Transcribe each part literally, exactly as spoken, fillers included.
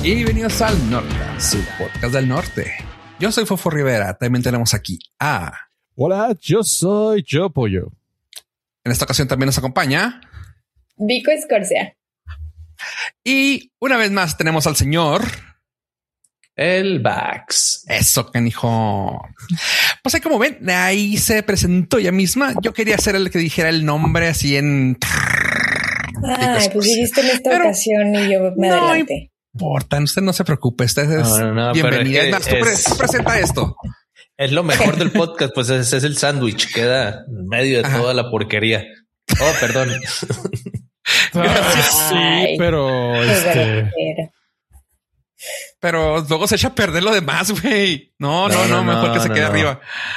Y bienvenidos al Norte, su podcast del norte. Yo soy Fofo Rivera. También tenemos aquí a... Hola, yo soy Yo Pollo. En esta ocasión también nos acompaña... Vico Escorcia. Y una vez más tenemos al señor... El Bax. Eso, canijo. Pues ahí como ven, ahí se presentó ella misma. Yo quería ser el que dijera el nombre así en... Ay, pues dijiste en esta Pero ocasión y yo me no adelanté. No importa, usted no se preocupe. Usted es no, no, no, bienvenida. Es, es más, tú, pre tú presenta esto. Es lo mejor del podcast, pues es, es el sándwich. Queda en medio de Ajá. toda la porquería. Oh, perdón. Gracias. Sí, pero... Este... Pero luego se echa a perder lo demás, güey. No, no, no, no, mejor no, que se no, quede no. arriba.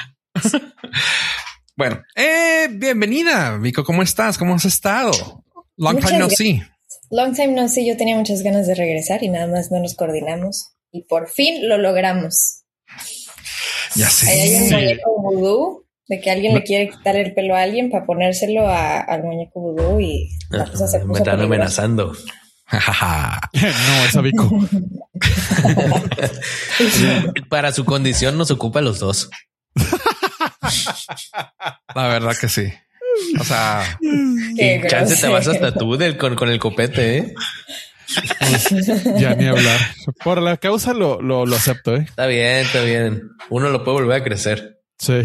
Bueno, eh, bienvenida, Vico. ¿Cómo estás? ¿Cómo has estado? Long Muchas time no see. Long time no see. Yo tenía muchas ganas de regresar y nada más no nos coordinamos. Y por fin lo logramos. Ya sé. Ahí hay un muñeco vudú de que alguien no. le quiere quitar el pelo a alguien para ponérselo a, al muñeco vudú y la cosa se puso me están amenazando. No, es a Vico. Para su condición nos ocupa a los dos. La verdad que sí. O sea, qué chance te vas hasta tú del, con, con el copete, ¿eh? Pues, ya ni hablar. Por la causa lo, lo, lo acepto, ¿eh? Está bien, está bien. Uno lo puede volver a crecer. Sí.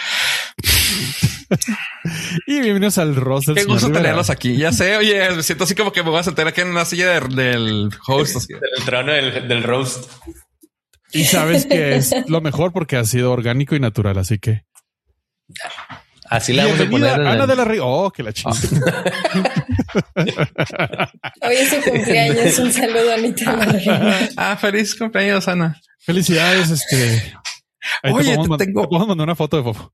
Y bienvenidos al roster. Qué gusto Rivera. Tenerlos aquí. Ya sé, oye, me siento así como que me voy a sentar aquí en una silla de, del host. Así. Del trono del, del roast. Y sabes que es lo mejor porque ha sido orgánico y natural, así que... Así la vamos a poner. Ana el... de la Río. Oh, que la chingada. Hoy es su cumpleaños. Un saludo, Anita. Ah, ah, feliz cumpleaños, Ana. Felicidades, este... Ahí Oye, te podemos, te tengo... te podemos mandar una foto de Fofo.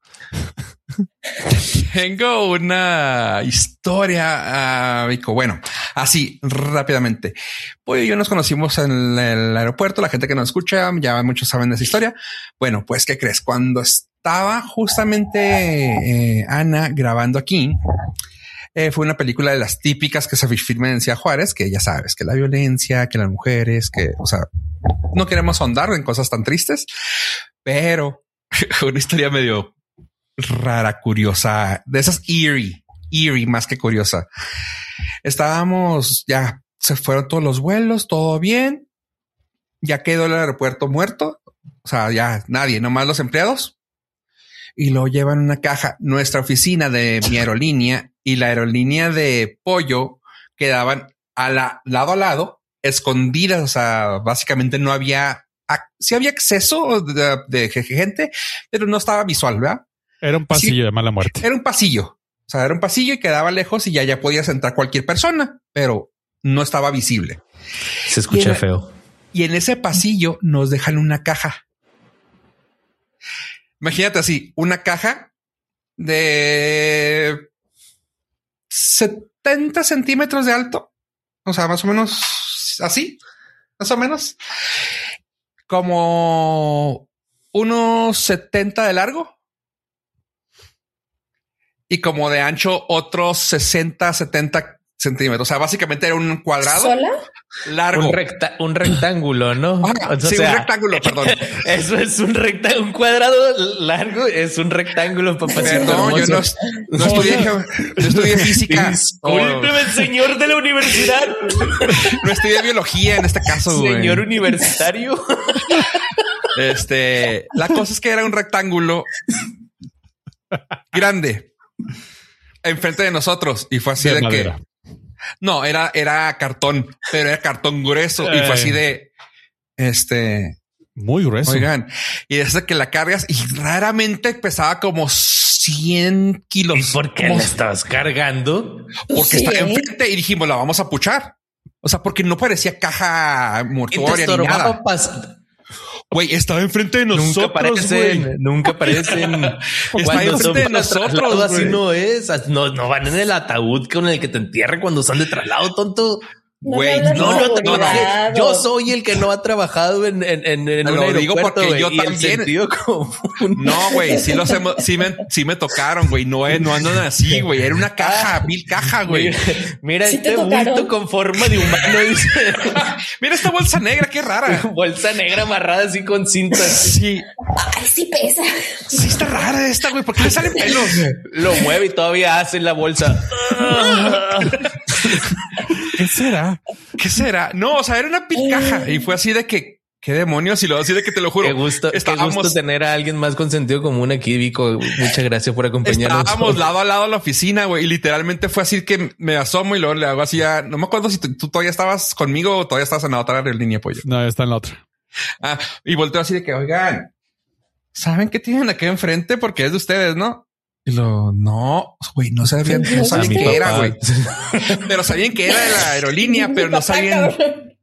Tengo una historia, uh, Vico. Bueno, así rápidamente. Pues yo nos conocimos en el aeropuerto. La gente que nos escucha ya muchos saben de esa historia. Bueno, pues, ¿qué crees? Cuando estaba justamente eh, Ana grabando aquí, eh, fue una película de las típicas que se filman en Ciudad Juárez, que ya sabes, que la violencia, que las mujeres, que, o sea, no queremos ahondar en cosas tan tristes, pero una historia medio rara, curiosa, de esas eerie, eerie más que curiosa. Estábamos, ya se fueron todos los vuelos, todo bien. Ya quedó el aeropuerto muerto. O sea, ya nadie, nomás los empleados. Y lo llevan en una caja. Nuestra oficina de mi aerolínea y la aerolínea de Pollo quedaban a la, lado a lado, escondidas. O sea, básicamente no había, sí había acceso de, de gente, pero no estaba visual, ¿verdad? Era un pasillo sí, de mala muerte. Era un pasillo. O sea, era un pasillo y quedaba lejos y ya, ya podías entrar cualquier persona, pero no estaba visible. Se escucha y en, feo. Y en ese pasillo nos dejan una caja. Imagínate así, una caja de setenta centímetros de alto. O sea, más o menos así, más o menos. Como unos setenta de largo. Y como de ancho otros sesenta, setenta centímetros. O sea, básicamente era un cuadrado ¿Sola? largo. Un, recta un rectángulo, ¿no? Ah, o sí, sea, un rectángulo, perdón. Eso es un rectángulo, un cuadrado largo es un rectángulo, papá. Perdón, yo no, no, estudié, yo estudié física. Discúlpeme, oh. señor de la universidad. No estudié biología en este caso. Señor güey. Universitario. Este, la cosa es que era un rectángulo grande enfrente de nosotros y fue así de, de que no era, era cartón, pero era cartón grueso eh. y fue así de este muy grueso. Oigan, y desde que la cargas y raramente pesaba como cien kilos. ¿Y por qué como, la estabas cargando? Porque sí. Está enfrente y dijimos la vamos a puchar. O sea, porque no parecía caja mortuoria ni nada. Güey, estaba enfrente de nosotros. Nunca aparecen, wey. Nunca aparecen. Está enfrente de nosotros. Así no es. No, no van en el ataúd con el que te entierran cuando están de traslado, tonto. Güey, No, no, no, no, no, no. Yo soy el que no ha trabajado en, en, en, en Te un lo digo aeropuerto, porque güey, yo y el también. sentido común. No, güey, sí los hemos, sí me, sí me tocaron, güey. No, eh, no andan así, güey. Era una caja, mil caja, güey. Mira, mira ¿Sí te este tocaron? bulto con forma de humano, dice. Mira esta bolsa negra, qué rara. Bolsa negra amarrada así con cintas. Sí, Ay, sí pesa. sí está rara esta, güey. ¿Por qué le salen pelos? Lo mueve y todavía hace la bolsa. ¿Qué será? ¿Qué será? No, o sea, era una pil caja y fue así de que, qué demonios, y lo así de que te lo juro. Qué gusto, estábamos, qué gusto tener a alguien más con sentido común aquí, Vico. Muchas gracias por acompañarnos. Estábamos lado a lado a la oficina, güey, y literalmente fue así que me asomo y luego le hago así a, no me acuerdo si tú, tú todavía estabas conmigo o todavía estabas en la otra línea, pollo. No, está en la otra. Ah, y volteo así de que, oigan, ¿saben qué tienen aquí enfrente? Porque es de ustedes, ¿no? Y lo, no, güey, no sabían, no sabían mi qué papá. era, güey. Pero sabían que era de la aerolínea, pero no sabían.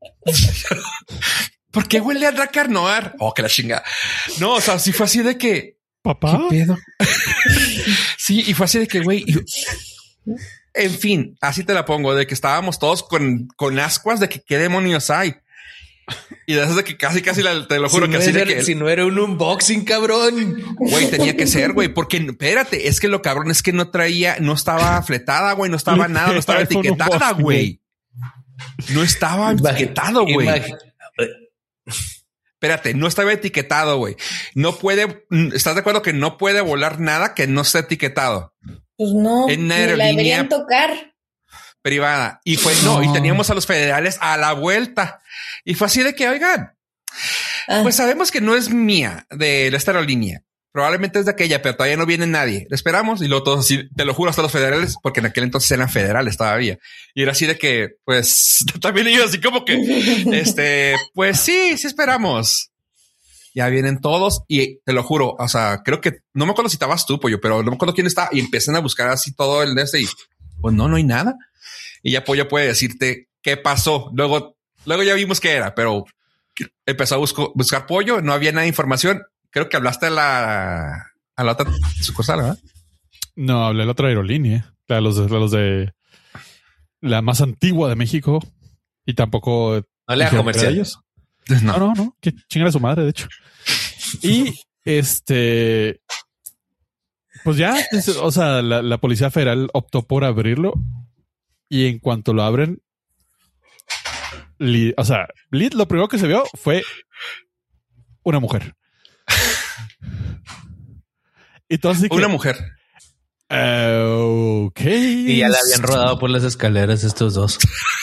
¿Por qué huele a Drakkar Noir? Oh, que la chinga. No, o sea, sí fue así de que, Papá. ¿qué pedo? Sí, y fue así de que, güey, y- en fin, así te la pongo, de que estábamos todos con, con ascuas de que qué demonios hay. Y de esas de que casi, casi la, te lo juro si, que no así de era, que, si no era un unboxing, cabrón. güey, tenía que ser, güey, porque espérate, es que lo cabrón es que no traía, no estaba fletada, güey, no estaba nada, no estaba iPhone etiquetada, unboxing, güey. No estaba etiquetado, güey. Imag- Espérate, no estaba etiquetado, güey. No puede, ¿estás de acuerdo que no puede volar nada que no esté etiquetado? Pues no, En ni la aerolínea- deberían tocar. Privada. Y fue, no, y teníamos a los federales a la vuelta. Y fue así de que, oigan, Ah, pues sabemos que no es mía de esta aerolínea. Probablemente es de aquella, pero todavía no viene nadie. Lo esperamos y luego todos así, te lo juro, hasta los federales, porque en aquel entonces eran federales todavía. Y era así de que, pues, también ellos así como que, este, pues sí, sí esperamos. Ya vienen todos y te lo juro, o sea, creo que, no me acuerdo si estabas tú, pollo, pero no me acuerdo quién está y empiezan a buscar así todo el de este y, pues no, no hay nada. Y ya pollo puede decirte qué pasó. Luego, luego ya vimos qué era, pero empezó a busco, buscar pollo, no había nada de información. Creo que hablaste a la, a la otra sucursal, ¿verdad? No, hablé de la otra aerolínea, la de los de, la, los de la más antigua de México y tampoco No le hagas dijeron que era comercial. de ellos. No, no, no, que chingan a su madre, de hecho. Y este, pues ya, es- o sea, la, la Policía Federal optó por abrirlo y en cuanto lo abren, li- o sea, li- lo primero que se vio fue una mujer. Y entonces Una mujer. Uh, ok. Y ya la habían rodado por las escaleras estos dos.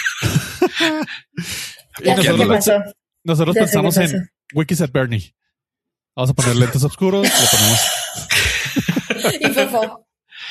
Y ya sé qué nosotros, pasó. nosotros Ya sé pensamos qué en pasó. Wikis at Bernie. Vamos a poner lentes oscuros. Le ponemos. Y Fofo.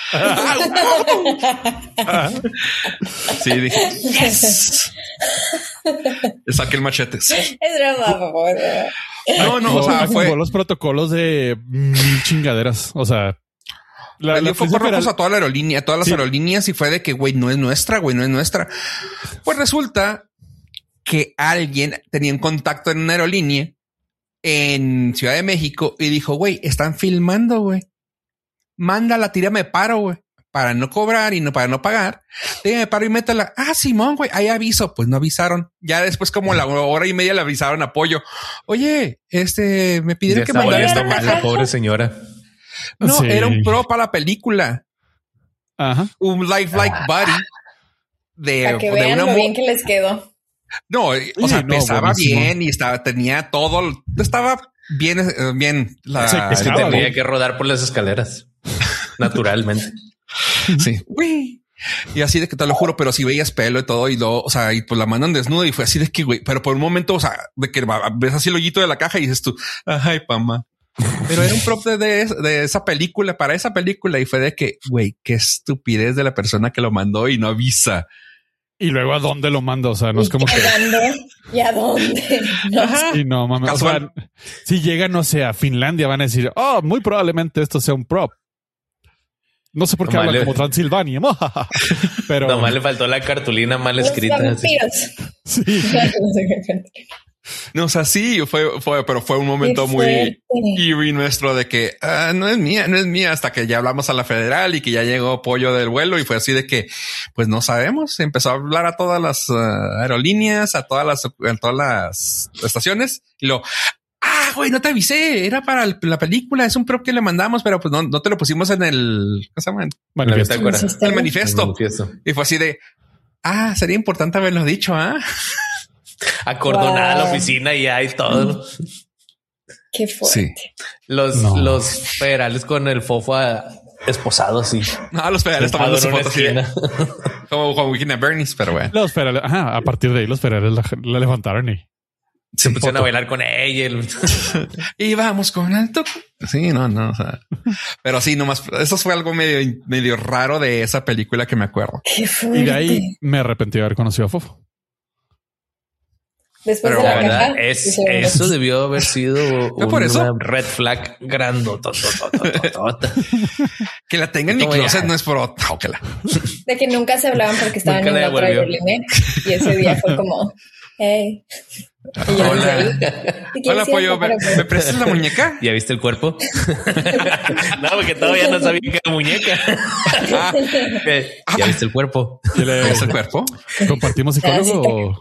Sí, dije, yes. Le saqué el machete. Es broma, Fofo. es broma. No, no, o sea, Activó fue, los protocolos de mil chingaderas. O sea, la, le la dio focos Policía rojos Federal- a toda la aerolínea, a todas las Sí. aerolíneas y fue de que, güey, no es nuestra, güey, no es nuestra. Pues resulta que alguien tenía un contacto en una aerolínea en Ciudad de México y dijo, güey, están filmando, güey. Mándala, tírame paro, güey. Para no cobrar y no para no pagar. Tírame paro y métala. Ah, Simón, güey, ahí aviso. Pues no avisaron. Ya después como la hora y media le avisaron apoyo. Oye, este, me Ya pidieron que está mandara volviendo esta mal caja. la pobre señora. No, Sí. era un pro para la película. Ajja. Un lifelike buddy de, Para que de vean una lo mu- bien que les quedó. No, o Sí, sea, no, pesaba buenísimo. bien y estaba, tenía todo, estaba bien, eh, bien. La, Sí, Es que Ah, tenía güey. que rodar por las escaleras. Naturalmente. sí. Uy. Y así de que te lo juro, pero si veías pelo y todo y luego, o sea, y pues la mandan desnuda y fue así de que, güey, pero por un momento, o sea, de que va- ves así el hoyito de la caja y dices tú, ay, pama. Pero era un prop de, de, de esa película, para esa película y fue de que, güey, qué estupidez de la persona que lo mandó y no avisa. Y luego a dónde lo mando. O sea, no es ¿Y como que. a dónde? ¿Y a dónde? No. Ajá. Sí, no mames. O sea, Casual. si llega, no sé, a Finlandia, van a decir, oh, muy probablemente esto sea un prop. No sé por qué Nomás hablan le- como Transilvania. Pero Nomás le faltó la cartulina mal Los escrita. así. vampiros. sí. No, o sea, sí, fue, fue, pero fue un momento muy eerie nuestro de que ah, no es mía, no es mía, hasta que ya hablamos a la federal y que ya llegó Pollo del vuelo y fue así de que, pues no sabemos. Empezó a hablar a todas las uh, aerolíneas, a todas las, a todas las estaciones y lo, ah, güey, no te avisé, era para el, la película, es un prop que le mandamos, pero pues no, no te lo pusimos en el, ¿cómo se llama? Manifiesto. El manifiesto. El manifiesto. Y fue así de, ah, sería importante haberlo dicho, ¿ah? ¿eh? Acordonada wow. La oficina y hay todo. Qué fuerte. Sí. Los, no. los federales con el fofo esposado, sí. No, los federales tomando su foto así. Como con Virginia Bernice, pero bueno. Los federales, ajá, a partir de ahí los federales la, la levantaron y se pusieron a bailar con ella. Y vamos con el toque. Sí, no, no. O sea, pero sí, nomás eso fue algo medio, medio raro de esa película que me acuerdo. Qué fuerte. Y de ahí me arrepentí de haber conocido a Fofo. Después pero de la, la verdad, es, eso debió haber sido un, por eso? una red flag grandota. Que la tenga en mi closet ya. No es por otra. De que nunca se hablaban porque estaban en otra aerolínea. Y ese día fue como, hey. Y yo hola, hola pollo, ¿me, ¿me prestas la muñeca? ¿Ya viste el cuerpo? No, porque todavía no sabía que era muñeca. Ah, ¿ya viste el cuerpo? ¿Ya viste el cuerpo? ¿Compartimos psicólogo?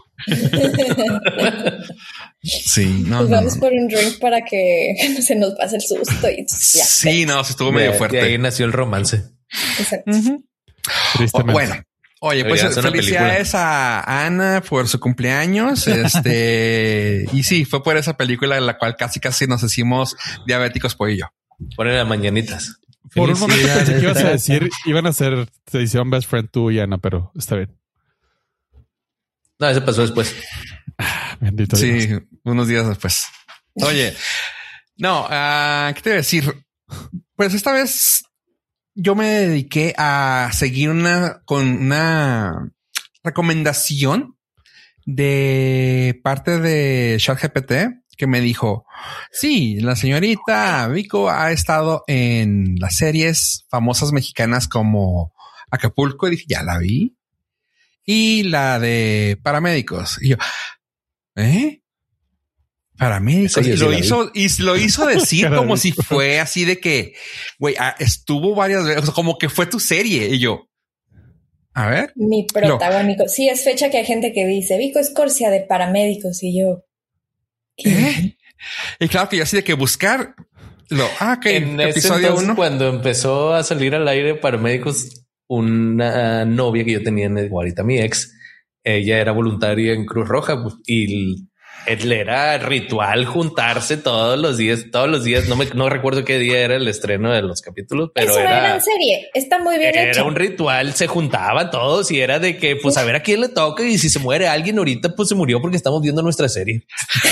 Sí, no, pues no, vamos no. por un drink para que no se nos pase el susto. Y ya. Sí, no, se estuvo medio de, fuerte. De ahí nació el romance. Exacto. Uh-huh. Tristemente. Oh, bueno. Oye, pues felicidades a Ana por su cumpleaños. Este, y sí, fue por esa película en la cual casi casi nos hicimos diabéticos por ello. Ponen las mañanitas. Por un momento pensé que ibas a decir, iban a hacer, se hicieron best friend tú y Ana, pero está bien. No, eso pasó después. Bendito sí, Dios. Unos días después. Oye, no, uh, ¿qué te voy a decir? Pues esta vez yo me dediqué a seguir una con una recomendación de parte de ChatGPT que me dijo, sí, la señorita Vico ha estado en las series famosas mexicanas como Acapulco, y dije, ya la vi, y la de Paramédicos. Y yo, ¿eh? Paramédicos. Y lo hizo, y lo hizo decir como si fue así de que, güey, estuvo varias veces, o sea, como que fue tu serie. Y yo, a ver. Mi protagónico. No. Sí, es fecha que hay gente que dice, Vico Escorcia de Paramédicos. Y yo, ¿qué? ¿Eh? Y claro que yo así de que buscar lo, ah, ok, en episodio uno. Cuando empezó a salir al aire Paramédicos, una novia que yo tenía en Guarita, mi ex, ella era voluntaria en Cruz Roja y él era ritual juntarse todos los días, todos los días. No me no recuerdo qué día era el estreno de los capítulos, pero es una era gran serie. Está muy bien Era hecho. un ritual, se juntaban todos y era de que, pues, a ver a quién le toca y si se muere alguien ahorita, pues se murió porque estamos viendo nuestra serie.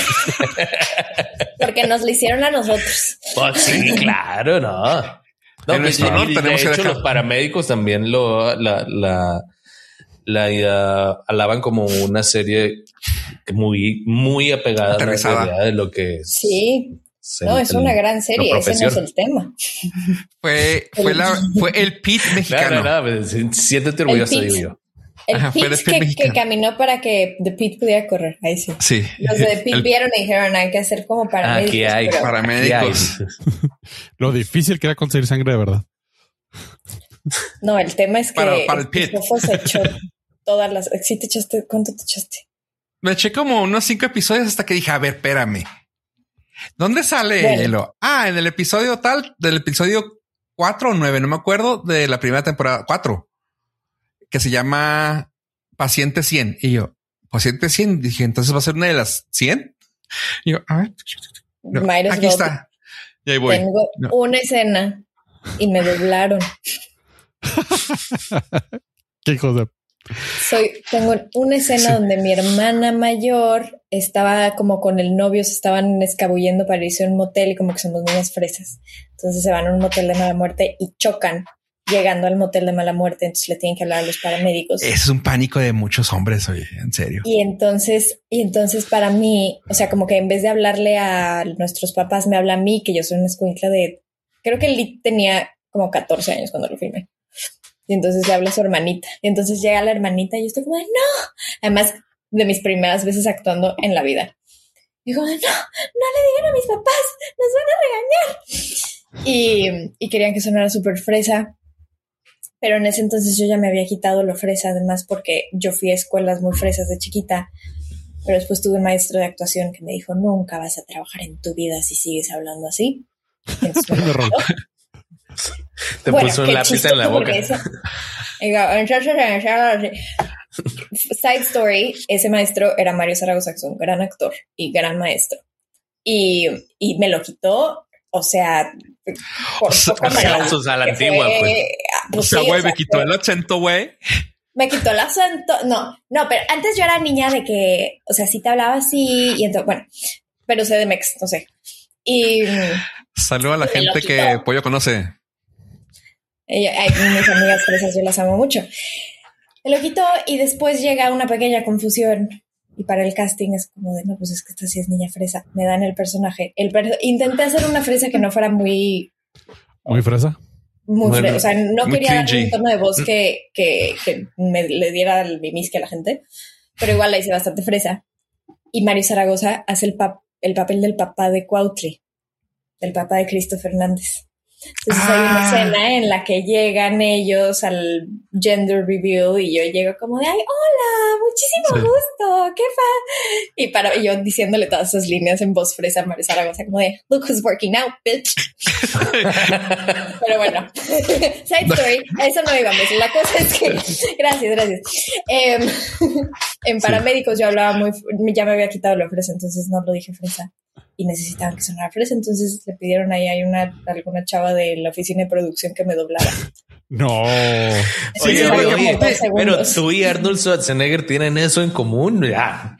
Porque nos lo hicieron a nosotros. Pues sí, claro, no. No, pues, y, y, de hecho, dejar... los paramédicos también lo la la la uh, alaban como una serie muy, muy apegada a la realidad de lo que es. Sí. No, es el, una gran serie. Ese no es el tema. Fue, fue, la, fue el Pete mexicano. No, no, no, siéntete orgulloso, digo yo. El Ajá, Pete, el Pete que, que caminó para que The Pete pudiera correr. Ahí sí. Sí. Los de The Pete el... vieron y dijeron, hay que hacer como paramédicos. Aquí hay pero... paramédicos. Lo difícil que era conseguir sangre de verdad. No, el tema es que para, para el Pete. se echó todas las... ¿Sí te echaste? ¿Cuánto te echaste? Me eché como unos cinco episodios hasta que dije, a ver, espérame. ¿Dónde sale bueno. Hielo? Ah, en el episodio tal, del episodio cuatro o nueve, no me acuerdo, de la primera temporada, cuatro, que se llama Paciente cien. Y yo, Paciente cien, dije, entonces va a ser una de las cien. Y yo, a ver, no, aquí está. Y ahí voy. Tengo no. una escena y me doblaron. Qué hijos de... Soy, tengo una escena sí. donde mi hermana mayor estaba como con el novio, se estaban escabullendo para irse a un motel y como que somos niñas fresas. Entonces se van a un motel de mala muerte y chocan llegando al motel de mala muerte. Entonces le tienen que hablar a los paramédicos. Es un pánico de muchos hombres, oye, en serio. Y entonces, y entonces para mí, o sea, como que en vez de hablarle a nuestros papás, me habla a mí, que yo soy una escuincla de, creo que Lee tenía como catorce años cuando lo filmé. Y entonces le habla a su hermanita. Y entonces llega la hermanita y yo estoy como, no. Además de mis primeras veces actuando en la vida. Digo, no, no le digan a mis papás, nos van a regañar. Y, y querían que sonara súper fresa. Pero en ese entonces yo ya me había quitado lo fresa, además porque yo fui a escuelas muy fresas de chiquita. Pero después tuve un maestro de actuación que me dijo, nunca vas a trabajar en tu vida si sigues hablando así. Entonces, me lo Te bueno, puso un lápiz en la boca. Eso, side story, ese maestro era Mario Zaragoza, un gran actor y gran maestro. Y, y me lo quitó, o sea, por o sea, a la antigua, fue, pues. pues. O sea, güey, sí, me quitó el acento, güey. Me quitó el acento. No, no, pero antes yo era niña de que, o sea, sí te hablaba así y entonces, bueno, pero sé de Mex, no sé. Y saludo a la gente que Pollo conoce. Ella, ay, mis amigas fresas, yo las amo mucho. Me lo quitó y después llega una pequeña confusión. Y para el casting es como de, no, pues es que esta sí es niña fresa. Me dan el personaje. El per- Intenté hacer una fresa que no fuera muy... ¿Muy fresa? Muy bueno, fresa. O sea, no quería dar un tono de voz que, que, que me le diera el mimisque a la gente. Pero igual la hice bastante fresa. Y Mario Zaragoza hace el, pap- el papel del papá de Cuautli. Del papá de Cristo Fernández. Entonces ah. hay una escena en la que llegan ellos al gender reveal y yo llego como de, ay, hola, muchísimo sí. gusto, qué fa. Y para y yo diciéndole todas esas líneas en voz fresa a Mario Zaragoza como de, look who's working out, bitch. Pero bueno, side story, a eso no íbamos. La cosa es que, gracias, gracias. Eh, en paramédicos sí. yo hablaba muy, ya me había quitado la fresa, entonces no lo dije fresa. Y necesitaban que sonara fresa, entonces le pidieron ahí hay una alguna chava de la oficina de producción que me doblara. No. Sí, oye, oye, oye, oye pero tú y Arnold Schwarzenegger tienen eso en común. Ya.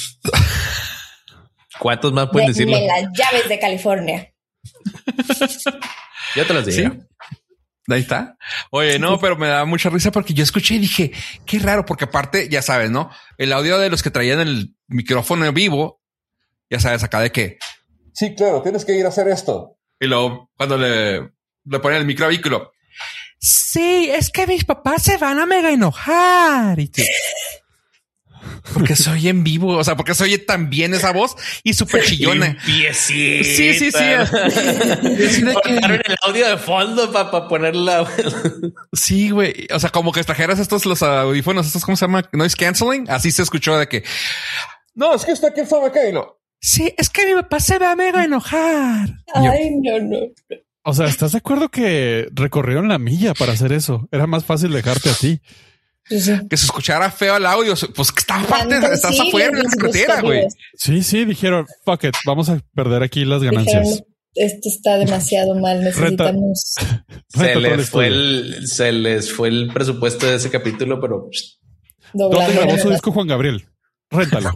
¿Cuántos más pueden de, decirlo? De las llaves de California. Yo te las digo. ¿Sí? Ahí está. Oye, no, pero me da mucha risa porque yo escuché y dije, qué raro, porque aparte, ya sabes, ¿no? El audio de los que traían el micrófono en vivo, ya sabes, acá de que sí, claro, tienes que ir a hacer esto. Y luego cuando le, le ponen el microvehículo, sí, es que mis papás se van a mega enojar. Y tú, porque soy en vivo, o sea, porque soy tan bien esa voz y súper chillona. Sí, sí, sí, sí. Cortaron el audio de fondo para pa ponerla. Sí, güey. O sea, como que extrajeras estos, los audífonos, estos, ¿cómo se llama? Noise canceling. Así se escuchó de que no, es que está aquí sabe qué. Lo... Sí, es que mi papá se va a mega enojar. Ay, no, no. O sea, ¿estás de acuerdo que recorrieron la milla para hacer eso? Era más fácil dejarte a ti. Sí, sí. Que se escuchara feo el audio. Pues que está aparte, estás sí, afuera en la carretera, güey. Sí, sí, dijeron, fuck it, vamos a perder aquí las ganancias. Dijeron, esto está demasiado mal, necesitamos. Renta. Se les fue el, se les fue el presupuesto de ese capítulo, pero ¿dónde grabó su disco Juan Gabriel? Réntalo.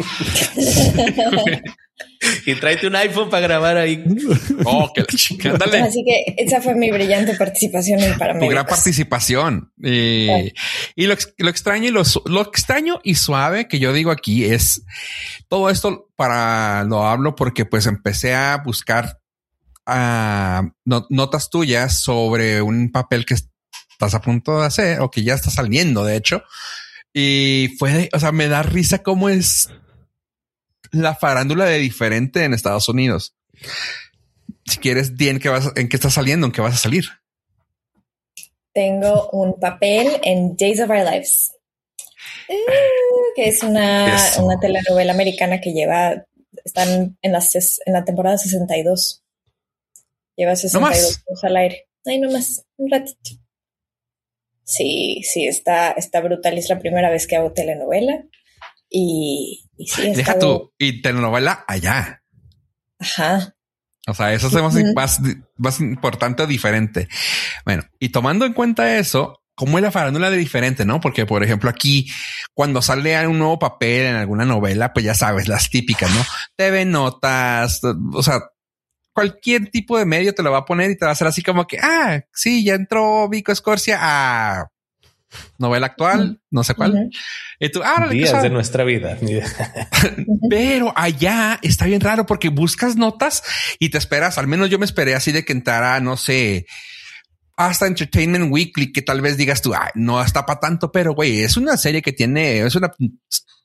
Y tráete un iPhone para grabar ahí. Oh, que la chica, ándale. Así que esa fue mi brillante participación en Paramédicos. Tu gran participación. Y, sí. y lo, lo extraño y lo, lo extraño y suave que yo digo aquí es todo esto para lo hablo porque pues empecé a buscar uh, not, notas tuyas sobre un papel que estás a punto de hacer o que ya está saliendo, de hecho. Y fue, o sea, me da risa cómo es la farándula de diferente en Estados Unidos. Si quieres, di en qué vas, en qué estás saliendo, en qué vas a salir. Tengo un papel en Days of Our Lives, uh, que es una, una telenovela americana que lleva, están en, las, en la temporada sesenta y dos. Lleva sesenta y dos ¿No al aire. Ay, no más, un ratito. Sí, sí, está, está brutal. Es la primera vez que hago telenovela. Y, y sí, está deja tú, y telenovela allá. Ajá. O sea, eso es más, uh-huh. más, más importante o diferente. Bueno, y tomando en cuenta eso, ¿cómo es la farándula de diferente, no? Porque, por ejemplo, aquí, cuando sale un nuevo papel en alguna novela, pues ya sabes, las típicas, ¿no? T V Notas, o sea, cualquier tipo de medio te lo va a poner y te va a hacer así como que, ah, sí, ya entró Vico Escorcia a novela actual, no sé cuál. Uh-huh. Y tú, ah, días de nuestra vida. Pero allá está bien raro porque buscas notas y te esperas, al menos yo me esperé así de que entrara, no sé, hasta Entertainment Weekly, que tal vez digas tú, ah, no está para tanto, pero güey, es una serie que tiene, es una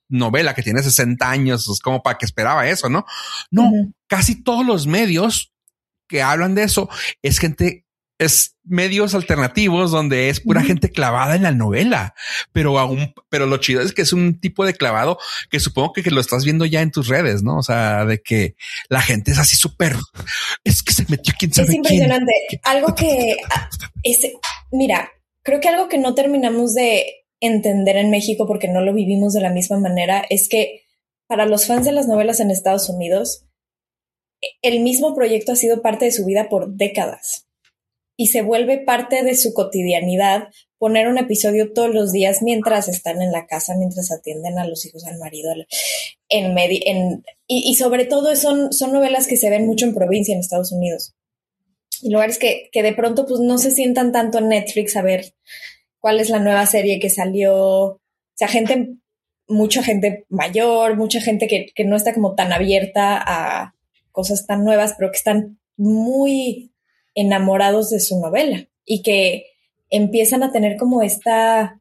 novela que tiene sesenta años, es como para que esperaba eso, ¿no? No, uh-huh. Casi todos los medios que hablan de eso es gente, es medios alternativos donde es pura uh-huh. gente clavada en la novela, pero aún, pero lo chido es que es un tipo de clavado que supongo que, que lo estás viendo ya en tus redes, ¿no? O sea, de que la gente es así súper, es que se metió quién sabe quién. Es impresionante. Quién. Algo que es, mira, creo que algo que no terminamos de entender en México porque no lo vivimos de la misma manera es que para los fans de las novelas en Estados Unidos, el mismo proyecto ha sido parte de su vida por décadas y se vuelve parte de su cotidianidad poner un episodio todos los días mientras están en la casa, mientras atienden a los hijos, al marido, en medio, en, y, y sobre todo son, son novelas que se ven mucho en provincia en Estados Unidos. Y lugares que, que de pronto pues no se sientan tanto en Netflix a ver cuál es la nueva serie que salió. O sea, gente, mucha gente mayor, mucha gente que, que no está como tan abierta a cosas tan nuevas, pero que están muy enamorados de su novela y que empiezan a tener como esta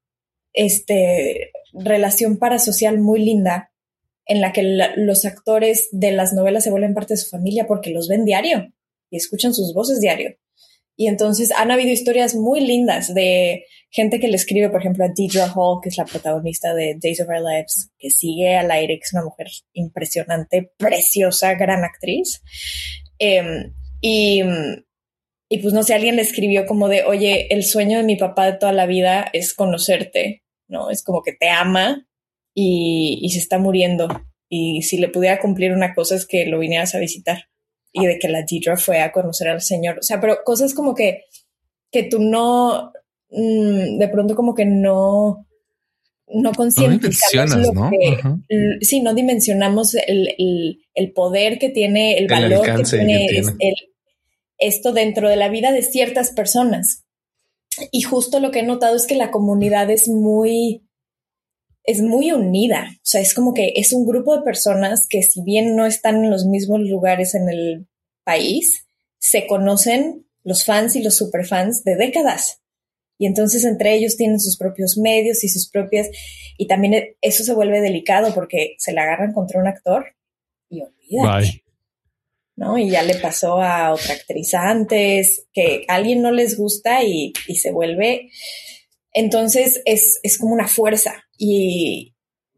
este, relación parasocial muy linda en la que la, los actores de las novelas se vuelven parte de su familia porque los ven diario y escuchan sus voces diario. Y entonces han habido historias muy lindas de gente que le escribe, por ejemplo, a Deidre Hall, que es la protagonista de Days of Our Lives, que sigue al aire, que es una mujer impresionante, preciosa, gran actriz. Eh, y, y pues no sé, alguien le escribió como de, oye, el sueño de mi papá de toda la vida es conocerte, ¿no? Es como que te ama y, y se está muriendo. Y si le pudiera cumplir una cosa es que lo vinieras a visitar. Y de que la Deidre fue a conocer al Señor. O sea, pero cosas como que, que tú no, mmm, de pronto como que no, no concientizamos lo ¿no? que, uh-huh. l- sí, no dimensionamos el, el, el poder que tiene, el, el valor que tiene, que tiene. El, esto dentro de la vida de ciertas personas. Y justo lo que he notado es que la comunidad es muy... es muy unida, o sea, es como que es un grupo de personas que si bien no están en los mismos lugares en el país, se conocen los fans y los superfans de décadas. Y entonces entre ellos tienen sus propios medios y sus propias... Y también eso se vuelve delicado porque se la agarran contra un actor y olvídate. Bye. ¿No? Y ya le pasó a otra actriz antes, que a alguien no les gusta y, y se vuelve... Entonces es, es como una fuerza y,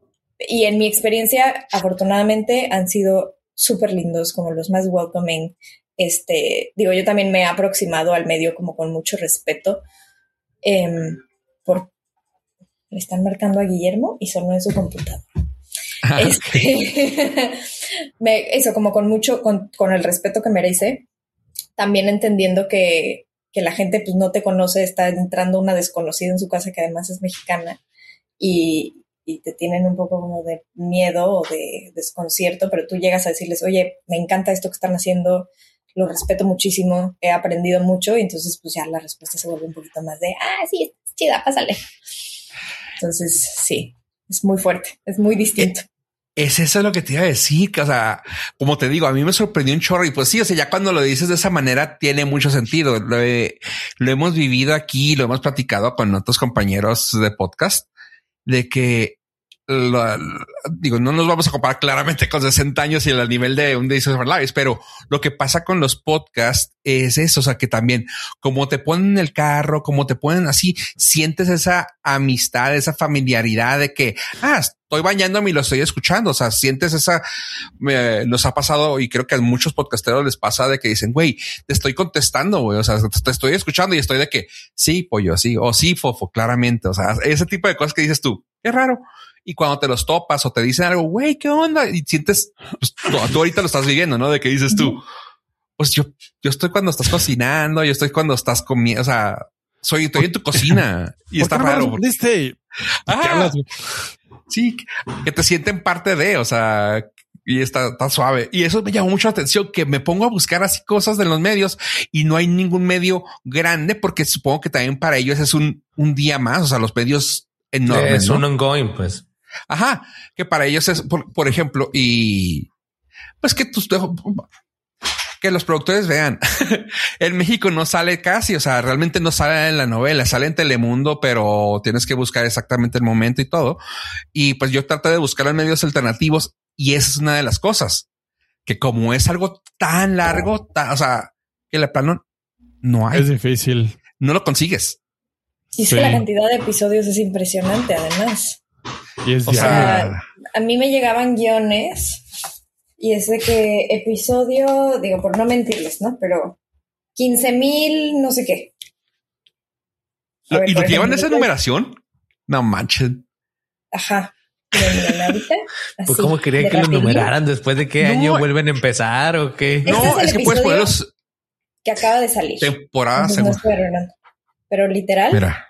y en mi experiencia afortunadamente han sido súper lindos, como los más welcoming. Este, digo, yo también me he aproximado al medio como con mucho respeto. Eh, por, le están marcando a Guillermo y sonó en su computadora. Ah, este, okay. me, eso como con mucho, con, con el respeto que merece, también entendiendo que que la gente pues no te conoce, está entrando una desconocida en su casa que además es mexicana y, y te tienen un poco como de miedo o de desconcierto, pero tú llegas a decirles, oye, me encanta esto que están haciendo, lo respeto muchísimo, he aprendido mucho y entonces pues ya la respuesta se vuelve un poquito más de, ah, sí, es chida, pásale. Entonces sí, es muy fuerte, es muy distinto. Es eso lo que te iba a decir, que, o sea, como te digo, a mí me sorprendió un chorro y pues sí, o sea, ya cuando lo dices de esa manera tiene mucho sentido. Lo, he, lo hemos vivido aquí, lo hemos platicado con otros compañeros de podcast, de que lo, lo, digo, no nos vamos a comparar claramente con sesenta años y el nivel de un Days of Our Lives, pero lo que pasa con los podcasts es eso, o sea, que también como te ponen en el carro, como te ponen así, sientes esa amistad, esa familiaridad de que, ah, estoy bañándome y lo estoy escuchando. O sea, sientes esa, eh, nos ha pasado y creo que a muchos podcasteros les pasa de que dicen, güey, te estoy contestando, güey. O sea, te estoy escuchando y estoy de que sí, pollo, sí, o sí, fofo, claramente. O sea, ese tipo de cosas que dices tú, qué raro. Y cuando te los topas o te dicen algo, güey, ¿qué onda? Y sientes, pues tú, tú ahorita lo estás viviendo, ¿no? De que dices tú, pues yo, yo estoy cuando estás cocinando, yo estoy cuando estás comiendo, o sea, soy, estoy en tu cocina y está no raro. Porque... Ah, sí, que te sienten parte de, o sea, y está tan suave. Y eso me llamó mucho la atención, que me pongo a buscar así cosas de los medios y no hay ningún medio grande, porque supongo que también para ellos es un, un día más, o sea, los medios enormes. Es ¿no? un ongoing, pues. Ajá, que para ellos es, por, por ejemplo, y pues que tus, que los productores vean. En México no sale casi, o sea, realmente no sale en la novela, sale en Telemundo, pero tienes que buscar exactamente el momento y todo. Y pues yo traté de buscar en medios alternativos y esa es una de las cosas que como es algo tan largo, tan, o sea, que el plano no hay. Es difícil. No lo consigues. Y es Sí. que la cantidad de episodios es impresionante, además. Y es O diario. sea, A mí me llegaban guiones y es de que episodio, digo, por no mentirles, ¿no? Pero quince mil, no sé qué. A Lo- ver, y lo por que llevan ejemplo, esa numeración, no manches. Ajá. Pero miren, ahorita, Pues así, cómo querían de que lo rapidín, numeraran después de qué No. año vuelven a empezar o qué. Este No, es el es que puedes episodio- poner los que acaba de salir. temporadas. Entonces no según- estoy arruinando. Pero literal, Mira,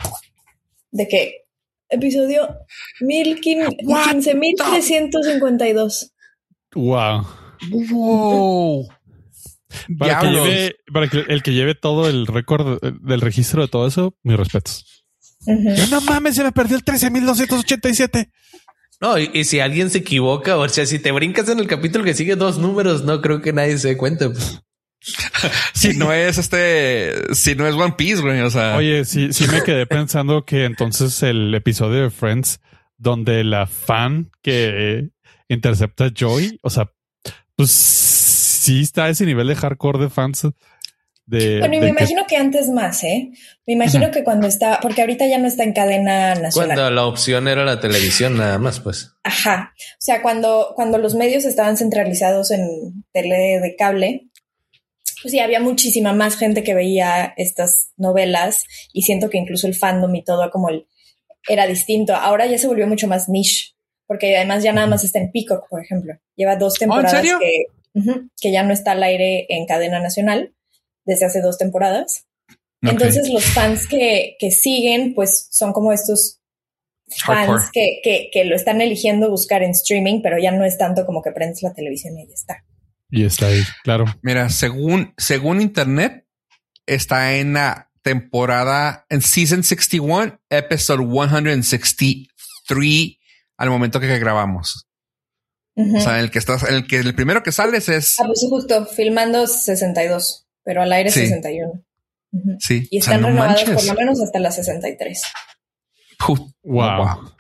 de que episodio mil What quince mil trescientos cincuenta y dos. Wow. wow. Para que, Diablos. lleve, para que el que lleve todo el récord eh, del registro de todo eso, mis respetos. Ujú. No mames, se me perdió el trece mil doscientos ochenta y siete. No, y, y si alguien se equivoca, o sea, si te brincas en el capítulo que sigue dos números, no creo que nadie se dé cuenta. Pues. Si no es este, si no es One Piece, güey, o sea. Oye, sí, sí me quedé pensando que entonces el episodio de Friends donde la fan que intercepta a Joey, o sea, pues sí está a ese nivel de hardcore de fans de... Bueno, y de me que- imagino que antes más, ¿eh? Me imagino Ajá. que cuando está, porque ahorita ya no está en cadena nacional. Cuando la opción era la televisión, nada más, pues. Ajá. O sea, cuando, cuando los medios estaban centralizados en tele de cable, pues sí, había muchísima más gente que veía estas novelas y siento que incluso el fandom y todo como el, era distinto. Ahora ya se volvió mucho más niche, porque además ya nada más está en Peacock, por ejemplo. Lleva dos temporadas serio? que, ujú, que ya no está al aire en cadena nacional desde hace dos temporadas. Ok. Entonces los fans que, que siguen, pues son como estos fans Hardcore. que, que, que lo están eligiendo buscar en streaming, pero ya no es tanto como que prendes la televisión y ya está. Y está ahí, claro. Mira, según, según internet, está en la temporada en season sesenta y uno, episode ciento sesenta y tres al momento que grabamos. Ujú. O sea, el que estás, el que el primero que sales es Ah, pues sí, justo, filmando sesenta y dos, pero al aire Sí. sesenta y uno. Ujú. sí. Y O sea, están no renovados manches. por lo menos hasta las sesenta y tres. Puh, Wow. wow.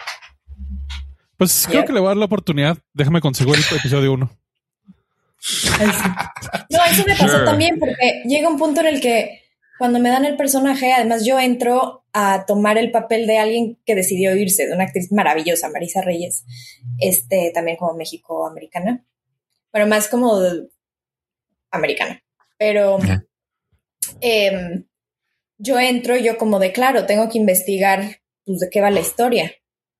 Pues creo Yeah. que le voy a dar la oportunidad. Déjame conseguir el episodio uno. Ay, sí. No, eso me pasó Sure. también porque llega un punto en el que cuando me dan el personaje, además yo entro a tomar el papel de alguien que decidió irse, de una actriz maravillosa, Marisa Reyes, este, también como México-americana, bueno, más como de- americana, pero Ajá. em, yo entro yo como de, claro, tengo que investigar pues, de qué va la historia,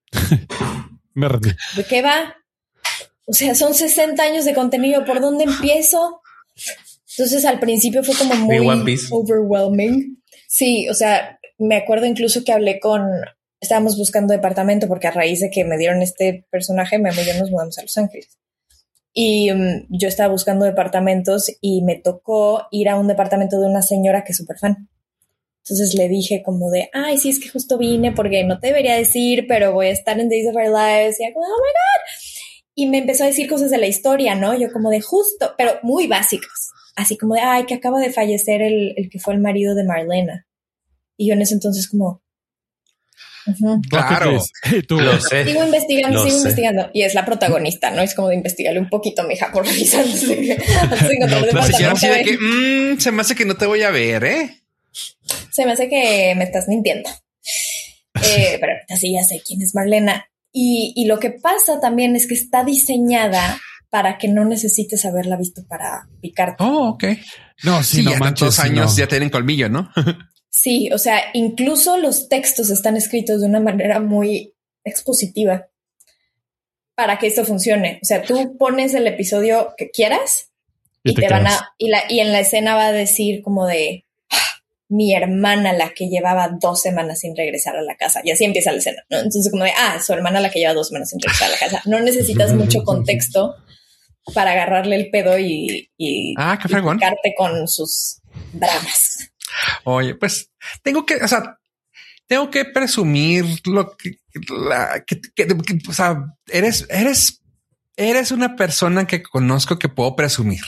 Me rendí. de qué va. O sea, son sesenta años de contenido. ¿Por dónde empiezo? Entonces, al principio fue como muy Mi One Piece. overwhelming. Sí, o sea, me acuerdo incluso que hablé con... Estábamos buscando departamento porque a raíz de que me dieron este personaje, Memo y yo nos mudamos a Los Ángeles. Y um, yo estaba buscando departamentos y me tocó ir a un departamento de una señora que es súper fan. Entonces le dije como de, ay, sí, es que justo vine porque no te debería decir, pero voy a estar en Days of Our Lives. Y yo como, oh my God. Y me empezó a decir cosas de la historia, ¿no? Yo como de justo, pero muy básicas. Así como de, ay, que acaba de fallecer el, el que fue el marido de Marlena. Y yo en ese entonces como... Uh-huh. Claro. Bucket list. Y tú, Lo sé. Sigo investigando, Lo sigo sé. investigando. Y es la protagonista, ¿no? Es como de investigarle un poquito, mija, por revisar. Antes de que- antes de encontrar No, el La señora así de departamento. que mm, se me hace que no te voy a ver, ¿eh? Se me hace que me estás mintiendo. Eh, pero ahorita sí ya sé quién es Marlena. Y, y lo que pasa también es que está diseñada para que no necesites haberla visto para picarte. Oh, ok. no, sí, Sí, no ya manches. tantos sí, años no. ya tienen colmillo, ¿no? Sí, o sea, incluso los textos están escritos de una manera muy expositiva para que esto funcione. O sea, tú pones el episodio que quieras y, Y te te, van quedas. a y, la, y en la escena va a decir como de "Ah, mi hermana la que llevaba dos semanas sin regresar a la casa", y así empieza la escena, ¿no? Entonces como de ah, su hermana la que lleva dos semanas sin regresar a la casa. No necesitas mucho contexto para agarrarle el pedo y, y, Ah, qué y fregón. picarte con sus dramas. Oye, pues tengo que, o sea, tengo que presumir lo que, la, que, que- que- o sea, eres, eres, eres una persona que conozco que puedo presumir.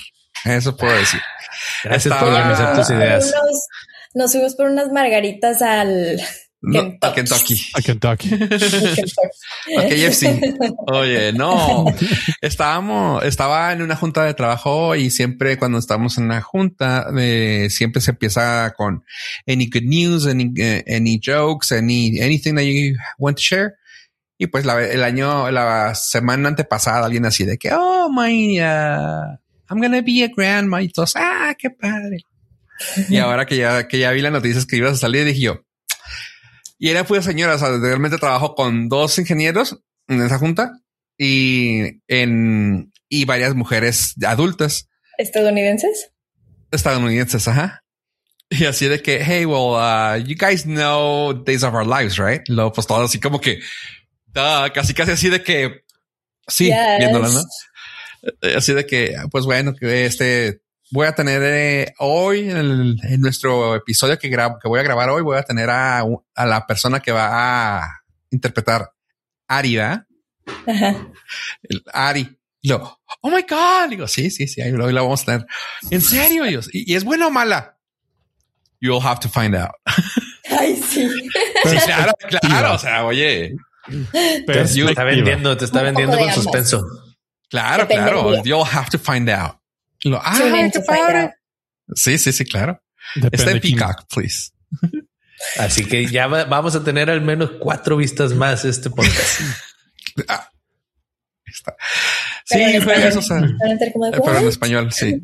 Eso puedo decir. Gracias Estaba- por organizar tus ideas. Unos- nos fuimos por unas margaritas al No, Kentucky. a Kentucky. A Kentucky. al Kentucky. A K F C. Oye, no. Estábamos, estaba en una junta de trabajo y siempre cuando estamos en la junta, eh, siempre se empieza con any good news, any, eh, any jokes, any, anything that you want to share. Y pues la, el año, la semana antepasada, alguien así de que, oh, my, uh, I'm gonna be a grandma. Y todos, ah, qué padre. Y ahora que ya, que ya vi las noticias que ibas a salir, dije yo, y era pues señora, o sea, realmente trabajo con dos ingenieros en esa junta y en, y varias mujeres adultas ¿Estadounidenses? estadounidenses. Ajá. Y así de que, hey, well, uh, you guys know Days of Our Lives, right? Luego, pues todo así como que, uh, casi, casi así de que, sí, Yes. viéndola, ¿no? Eh, Así de que, pues bueno, que este, voy a tener eh, hoy en, el- en nuestro episodio que, grabo, que voy a grabar hoy, voy a tener a, a la persona que va a interpretar Ari, ¿verdad? Ajá. El Ari. Y lo, oh my God. Digo, sí, sí, sí, ahí lo, ahí la vamos a tener. ¿En serio? Dios? ¿Y, y es buena o mala? You'll have to find out. Ay, sí. Sí, claro, claro. O sea, oye, Te Perspectiva. está vendiendo, te está Un poco vendiendo de con ambas. suspenso. claro, Depende claro. del día. You'll have to find out. Y lo, Tune ay, in qué to find padre. out. Sí, sí, sí, claro. Depende Está en quién- Peacock, please. Así que ya va- vamos a tener al menos cuatro vistas más este podcast. Ah, ahí está. Sí, Pero en fue español. eso. O sea, Van a entrar como de, eh, pero en "What?". español, sí.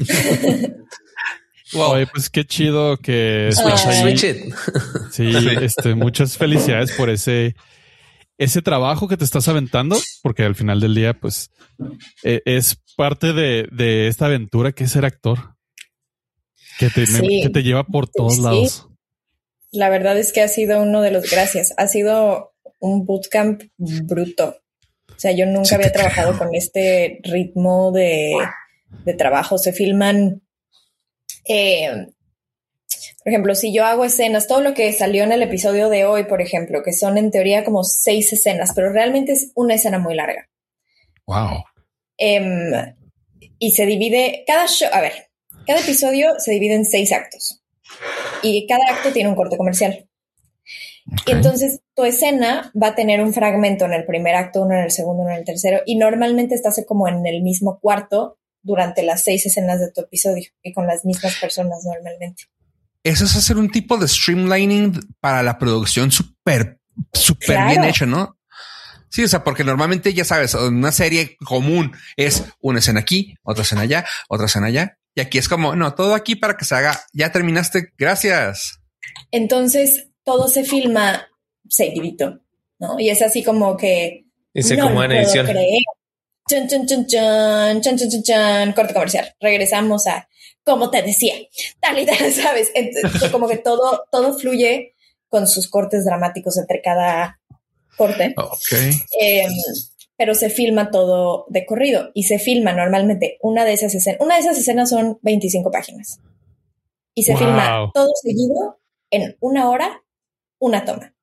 Wow. Oye, pues qué chido que Switch, estás ahí. Switch it. Sí, este, muchas felicidades por ese, ese trabajo que te estás aventando, porque al final del día, pues, eh, es parte de, de esta aventura que es ser actor, que te, me- Sí. que te lleva por todos Sí. lados. La verdad es que ha sido uno de los gracias. Ha sido un bootcamp bruto. O sea, yo nunca Sí, había te trabajado creo. con este ritmo de, de trabajo. Se filman, eh, por ejemplo, si yo hago escenas, todo lo que salió en el episodio de hoy, por ejemplo, que son en teoría como seis escenas, pero realmente es una escena muy larga. Wow. Em, y se divide, cada show, a ver, cada episodio se divide en seis actos. Y cada acto tiene un corte comercial. Ok. Y entonces tu escena va a tener un fragmento en el primer acto, uno en el segundo, uno en el tercero, y normalmente estás como en el mismo cuarto durante las seis escenas de tu episodio y con las mismas personas normalmente. Eso es hacer un tipo de streamlining para la producción súper, súper Claro. bien hecho, ¿no? Sí, o sea, porque normalmente ya sabes, una serie común es una escena aquí, otra escena allá, otra escena allá. Y aquí es como, no, todo aquí para que se haga. Ya terminaste. Gracias. Entonces todo se filma seguidito, ¿no? Y es así como que Y se no acomoda lo en puedo edición. creer. Chun, chun, chun, chun, chun, chun, chun, chun, corte comercial. Regresamos a, como te decía, tal y tal, ¿sabes? Entonces, como que todo, todo fluye con sus cortes dramáticos entre cada corte. Ok. Eh, pero se filma todo de corrido y se filma normalmente una de esas escenas. Una de esas escenas son veinticinco páginas y se Wow. filma todo seguido en una hora, una toma.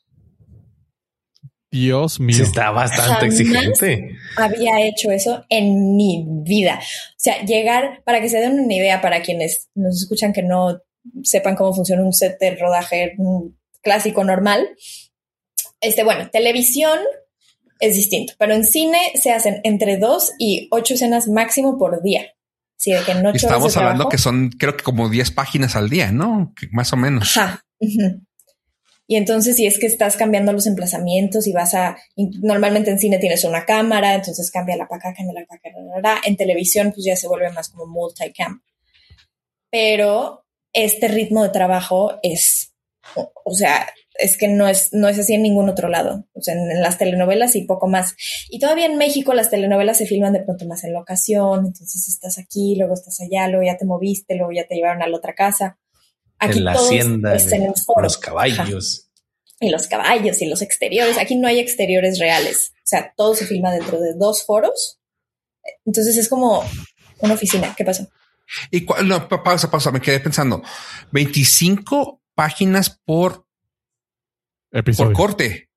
Dios mío. Sí, está bastante Jamás. exigente. Había hecho eso en mi vida. O sea, llegar, para que se den una idea, para quienes nos escuchan que no sepan cómo funciona un set de rodaje un clásico normal. Este, bueno, televisión es distinto, pero en cine se hacen entre dos y ocho escenas máximo por día. Sí, de que en ocho Y estamos horas de hablando trabajo- que son, creo que como diez páginas al día, ¿no? Que más o menos. Ajá. Ujú. Y entonces, si es que estás cambiando los emplazamientos y vas a, y normalmente en cine tienes una cámara, entonces cambia la para acá, cambia la para acá, la, la, la. En televisión, pues ya se vuelve más como multicam. Pero este ritmo de trabajo es, o, o sea, es que no es, no es así en ningún otro lado. O sea, en, en las telenovelas y poco más. Y todavía en México las telenovelas se filman de pronto más en locación, entonces estás aquí, luego estás allá, luego ya te moviste, luego ya te llevaron a la otra casa. Aquí En la todos hacienda, están en con foro. los caballos. Y los caballos y los exteriores. Aquí no hay exteriores reales. O sea, todo se filma dentro de dos foros. Entonces es como una oficina. ¿Qué pasó? Y cua- no, pa- pausa, pausa. Me quedé pensando veinticinco páginas por, por Episodio. corte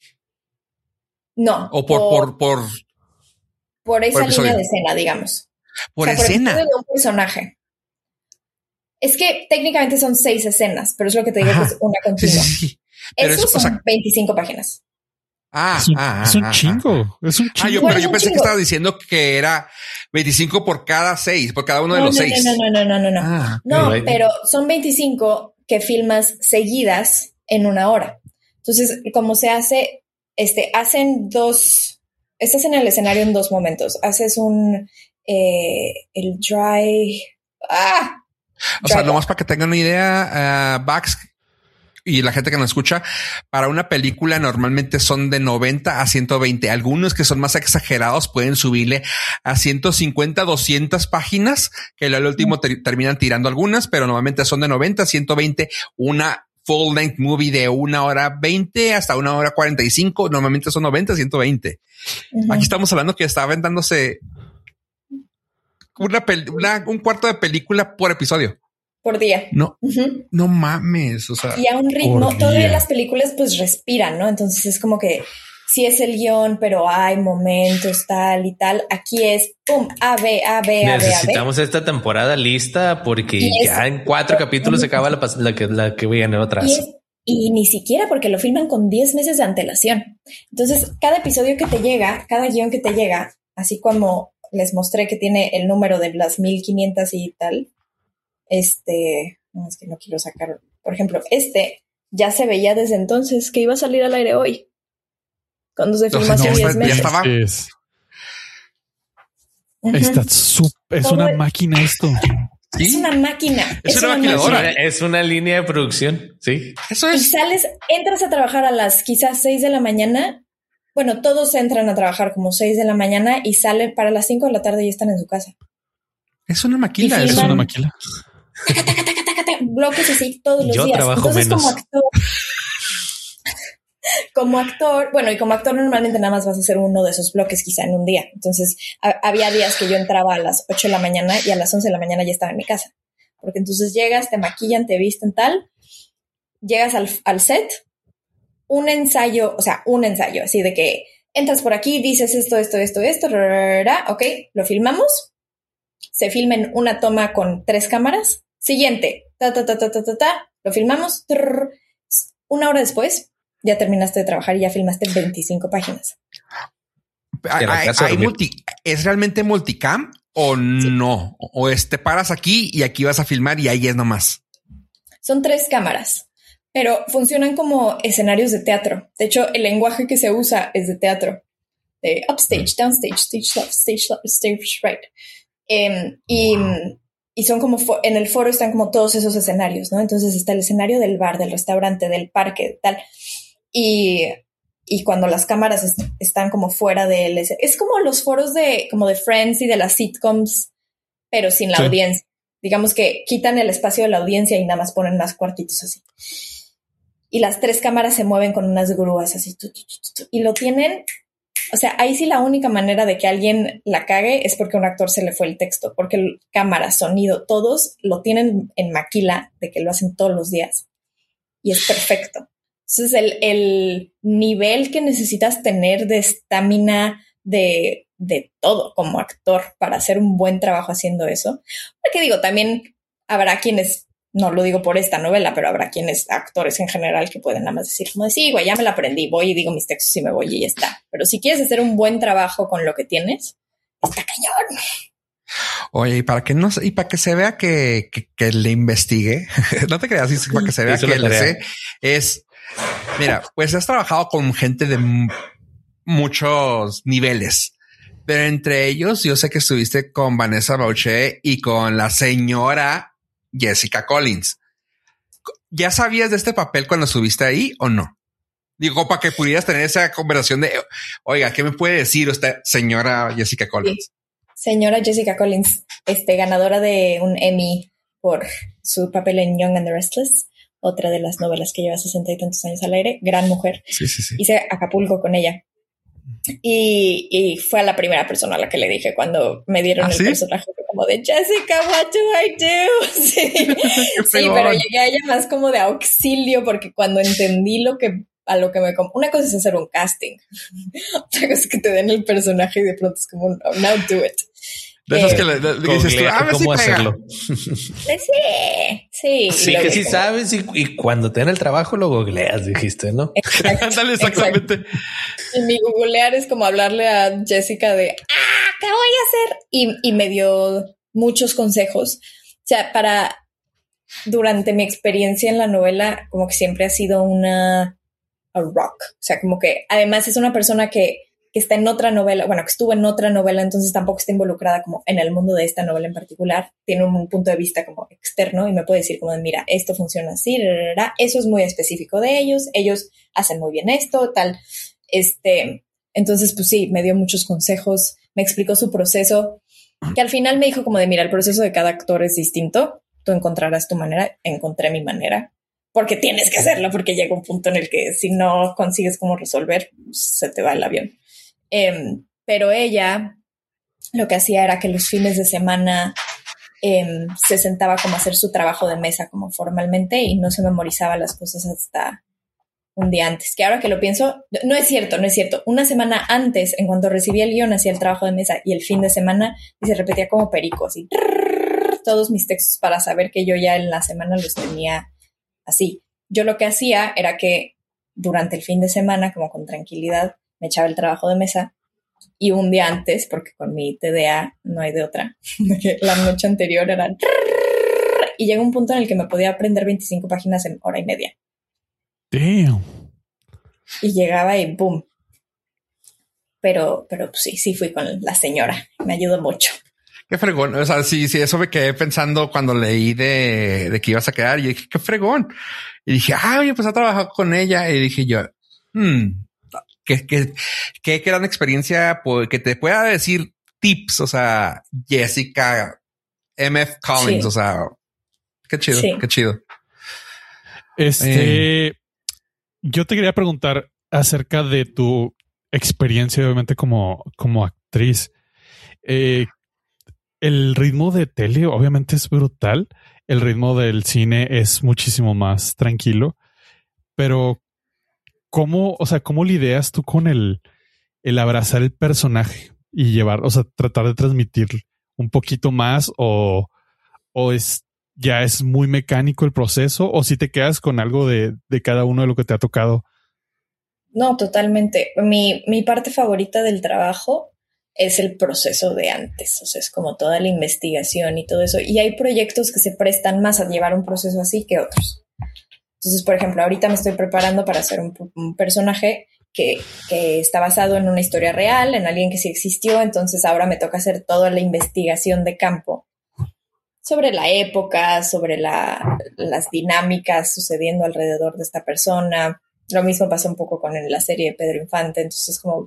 No. o por, por, por, por esa por episodio. línea de escena, digamos. Por o sea, escena. Por de un personaje. Es que técnicamente son seis escenas, pero es lo que te digo. Ajá. Que es una continua. Sí, sí, sí. Pero Eso es, son o sea, veinticinco páginas. Ah, es un, ah, es un ah, chingo. Ah, es un chingo. Ah, yo, pero yo pensé chingo. que estaba diciendo que era veinticinco por cada seis, por cada uno no, de los no, seis. No, no, no, no, no, no. Ah, no, right. Pero son veinticinco que filmas seguidas en una hora. Entonces, como se hace, este, hacen dos, estás en el escenario en dos momentos. Haces un, eh, el dry, ah. O sea, nomás para que tengan una idea, uh, Bax y la gente que nos escucha, para una película normalmente son de noventa a ciento veinte. Algunos que son más exagerados pueden subirle a ciento cincuenta, doscientas páginas, que al último ter- terminan tirando algunas, pero normalmente son de noventa a ciento veinte. Una full length movie de una hora veinte hasta una hora cuarenta y cinco. Normalmente son noventa a ciento veinte. Uh-huh. Aquí estamos hablando que está aventándose Una, pel- una un cuarto de película por episodio. Por día. No, uh-huh. no mames. O sea, y a un ritmo, todas las películas pues respiran, ¿no? Entonces es como que sí es el guión, pero hay momentos tal y tal. Aquí es pum, A, B, A, B, A, B. Necesitamos A, B. esta temporada lista porque ya es, en cuatro capítulos uh-huh. se acaba la, la, que, la que viene atrás. Y, es, y ni siquiera porque lo filman con diez meses de antelación. Entonces, cada episodio que te llega, cada guión que te llega, así como les mostré que tiene el número de las mil quinientas y tal. Este, no, es que no quiero sacar. Por ejemplo, este ya se veía desde entonces que iba a salir al aire hoy. Cuando se filmó hace diez meses. Ya estaba. Es, uh-huh. Está super, es Todo una el, máquina esto. ¿Sí? Es una máquina. Es, es una, una máquina. Es una línea de producción. Sí. Eso es. Y sales, entras a trabajar a las quizás seis de la mañana. Bueno, todos entran a trabajar como seis de la mañana y salen para las cinco de la tarde y están en su casa. Es una maquila. Filman, es una maquila. Taca, taca, taca, taca, taca, bloques así todos los Yo días. trabajo Entonces, menos. como actor, como actor, bueno, y como actor normalmente nada más vas a hacer uno de esos bloques quizá en un día. Entonces, a, había días que yo entraba a las ocho de la mañana y a las once de la mañana ya estaba en mi casa. Porque entonces llegas, te maquillan, te visten tal, llegas al, al set, un ensayo, o sea, un ensayo, así de que entras por aquí, dices esto, esto, esto, esto, rara, ok, lo filmamos, se filma en una toma con tres cámaras, siguiente, ta, ta, ta, ta, ta, ta, ta, lo filmamos, trrr, una hora después, ya terminaste de trabajar y ya filmaste veinticinco páginas. Hay, hay multi, ¿Es realmente multicam o sí. no? O es, te paras aquí y aquí vas a filmar y ahí es nomás. Son tres cámaras. Pero funcionan como escenarios de teatro. De hecho, el lenguaje que se usa es de teatro. De upstage, downstage, stage left, stage left, stage right. Eh, y, y son como, fo- en el foro están como todos esos escenarios, ¿no? Entonces está el escenario del bar, del restaurante, del parque, tal. Y, y cuando las cámaras est- están como fuera del... Es como los foros de, como de Friends y de las sitcoms, pero sin la sí. audiencia. Digamos que quitan el espacio de la audiencia y nada más ponen más cuartitos así. Y las tres cámaras se mueven con unas grúas así. Tu, tu, tu, tu, y lo tienen... O sea, ahí sí la única manera de que alguien la cague es porque a un actor se le fue el texto. Porque el, cámara, sonido, todos lo tienen en maquila de que lo hacen todos los días. Y es perfecto. Entonces, el, el nivel que necesitas tener de estamina, de, de todo como actor para hacer un buen trabajo haciendo eso. Porque digo, también habrá quienes... No lo digo por esta novela, pero habrá quienes, actores en general, que pueden nada más decir como de, sí, güey, ya me la aprendí, voy y digo mis textos y me voy y ya está. Pero si quieres hacer un buen trabajo con lo que tienes, está cañón. Oye, y para que no y para que se vea que, que, que le investigue, no te creas, para que se vea que le sé, es, mira, pues has trabajado con gente de m- muchos niveles. Pero entre ellos, yo sé que estuviste con Vanessa Boucher y con la señora Jessica Collins. ¿Ya sabías de este papel cuando subiste ahí o no? Digo, para que pudieras tener esa conversación de, oiga, ¿qué me puede decir usted, señora Jessica Collins? Sí. Señora Jessica Collins, este, ganadora de un Emmy por su papel en Young and the Restless, otra de las novelas que lleva sesenta y tantos años al aire, gran mujer. Sí, sí, sí. Hice Acapulco con ella. Y, y fue a la primera persona a la que le dije cuando me dieron ¿Ah, el ¿sí? personaje, como de Jessica, what do I do? Sí, sí, pero llegué a ella más como de auxilio, porque cuando entendí lo que a lo que me... Una cosa es hacer un casting, otra cosa es que te den el personaje y de pronto es como, oh, now do it. De esas que, le, de, de que dices tú, a ver cómo si pega. hacerlo. Sí, sí. Sí, que sí sabes y, y cuando te den el trabajo lo googleas, dijiste, ¿no? Ándale, exactamente. Exacto. Y mi googlear es como hablarle a Jessica de, ah, ¿qué voy a hacer? Y, y me dio muchos consejos. O sea, para, durante mi experiencia en la novela, como que siempre ha sido una a rock. O sea, como que además es una persona que, que está en otra novela, bueno, que estuvo en otra novela, entonces tampoco está involucrada como en el mundo de esta novela en particular. Tiene un, un punto de vista como externo y me puede decir como, de, mira, esto funciona así, rarara. Eso es muy específico de ellos, ellos hacen muy bien esto, tal. Este, entonces, pues sí, me dio muchos consejos, me explicó su proceso, que al final me dijo como de, mira, el proceso de cada actor es distinto, tú encontrarás tu manera, encontré mi manera, porque tienes que hacerlo, porque llega un punto en el que si no consigues cómo resolver, se te va el avión. Eh, pero ella lo que hacía era que los fines de semana eh, se sentaba como a hacer su trabajo de mesa como formalmente y no se memorizaba las cosas hasta un día antes, que ahora que lo pienso, no es cierto, no es cierto. Una semana antes, en cuanto recibía el guión, hacía el trabajo de mesa y el fin de semana y se repetía como perico, así, todos mis textos para saber que yo ya en la semana los tenía así. Yo lo que hacía era que durante el fin de semana, como con tranquilidad, me echaba el trabajo de mesa y un día antes, porque con mi T D A no hay de otra, la noche anterior era y llega un punto en el que me podía aprender veinticinco páginas en hora y media. Damn. Y llegaba y boom. Pero, pero pues, sí, sí fui con la señora. Me ayudó mucho. Qué fregón. O sea, sí, sí, eso me quedé pensando cuando leí de, de que ibas a quedar y dije, qué fregón. Y dije, ah, oye, pues ha trabajado con ella. Y dije yo, hmm, qué, qué, qué gran experiencia que te pueda decir tips. O sea, Jessica M F Collins. Sí. O sea, qué chido, sí. Qué chido. Este, eh. Yo te quería preguntar acerca de tu experiencia, obviamente, como, como actriz. Eh, el ritmo de tele, obviamente, es brutal. El ritmo del cine es muchísimo más tranquilo. Pero, ¿cómo, o sea, cómo lidias tú con el, el abrazar el personaje y llevar, o sea, tratar de transmitir un poquito más o, o es ya es muy mecánico el proceso o si te quedas con algo de, de cada uno de lo que te ha tocado? No, totalmente. Mi, mi parte favorita del trabajo es el proceso de antes. O sea, es como toda la investigación y todo eso. Y hay proyectos que se prestan más a llevar un proceso así que otros. Entonces, por ejemplo, ahorita me estoy preparando para hacer un, un personaje que, que está basado en una historia real, en alguien que sí existió. Entonces ahora me toca hacer toda la investigación de campo sobre la época, sobre la, las dinámicas sucediendo alrededor de esta persona. Lo mismo pasa un poco con la serie de Pedro Infante. Entonces, como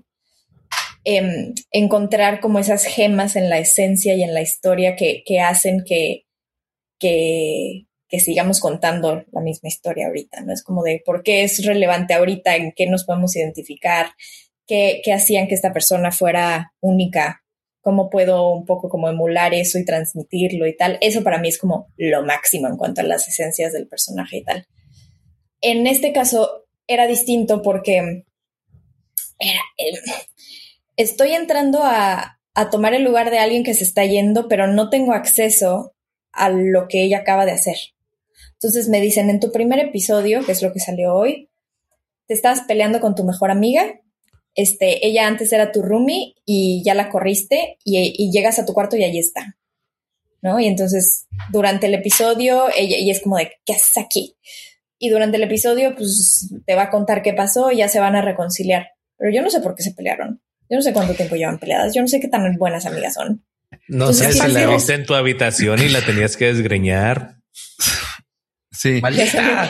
eh, encontrar como esas gemas en la esencia y en la historia que, que hacen que, que, que sigamos contando la misma historia ahorita, ¿no? Es como de por qué es relevante ahorita, en qué nos podemos identificar, qué, qué hacían que esta persona fuera única, cómo puedo un poco como emular eso y transmitirlo y tal. Eso para mí es como lo máximo en cuanto a las esencias del personaje y tal. En este caso era distinto porque era, eh, estoy entrando a, a tomar el lugar de alguien que se está yendo, pero no tengo acceso a lo que ella acaba de hacer. Entonces me dicen, en tu primer episodio, que es lo que salió hoy, te estabas peleando con tu mejor amiga. Este, ella antes era tu roomie y ya la corriste y, y llegas a tu cuarto y ahí está, ¿no? Y entonces durante el episodio ella, ella es como de, ¿qué haces aquí? Y durante el episodio pues te va a contar qué pasó y ya se van a reconciliar. Pero yo no sé por qué se pelearon. Yo no sé cuánto tiempo llevan peleadas. Yo no sé qué tan buenas amigas son. No entonces, sé, se la viste en tu habitación y la tenías que desgreñar. Sí. Maldita.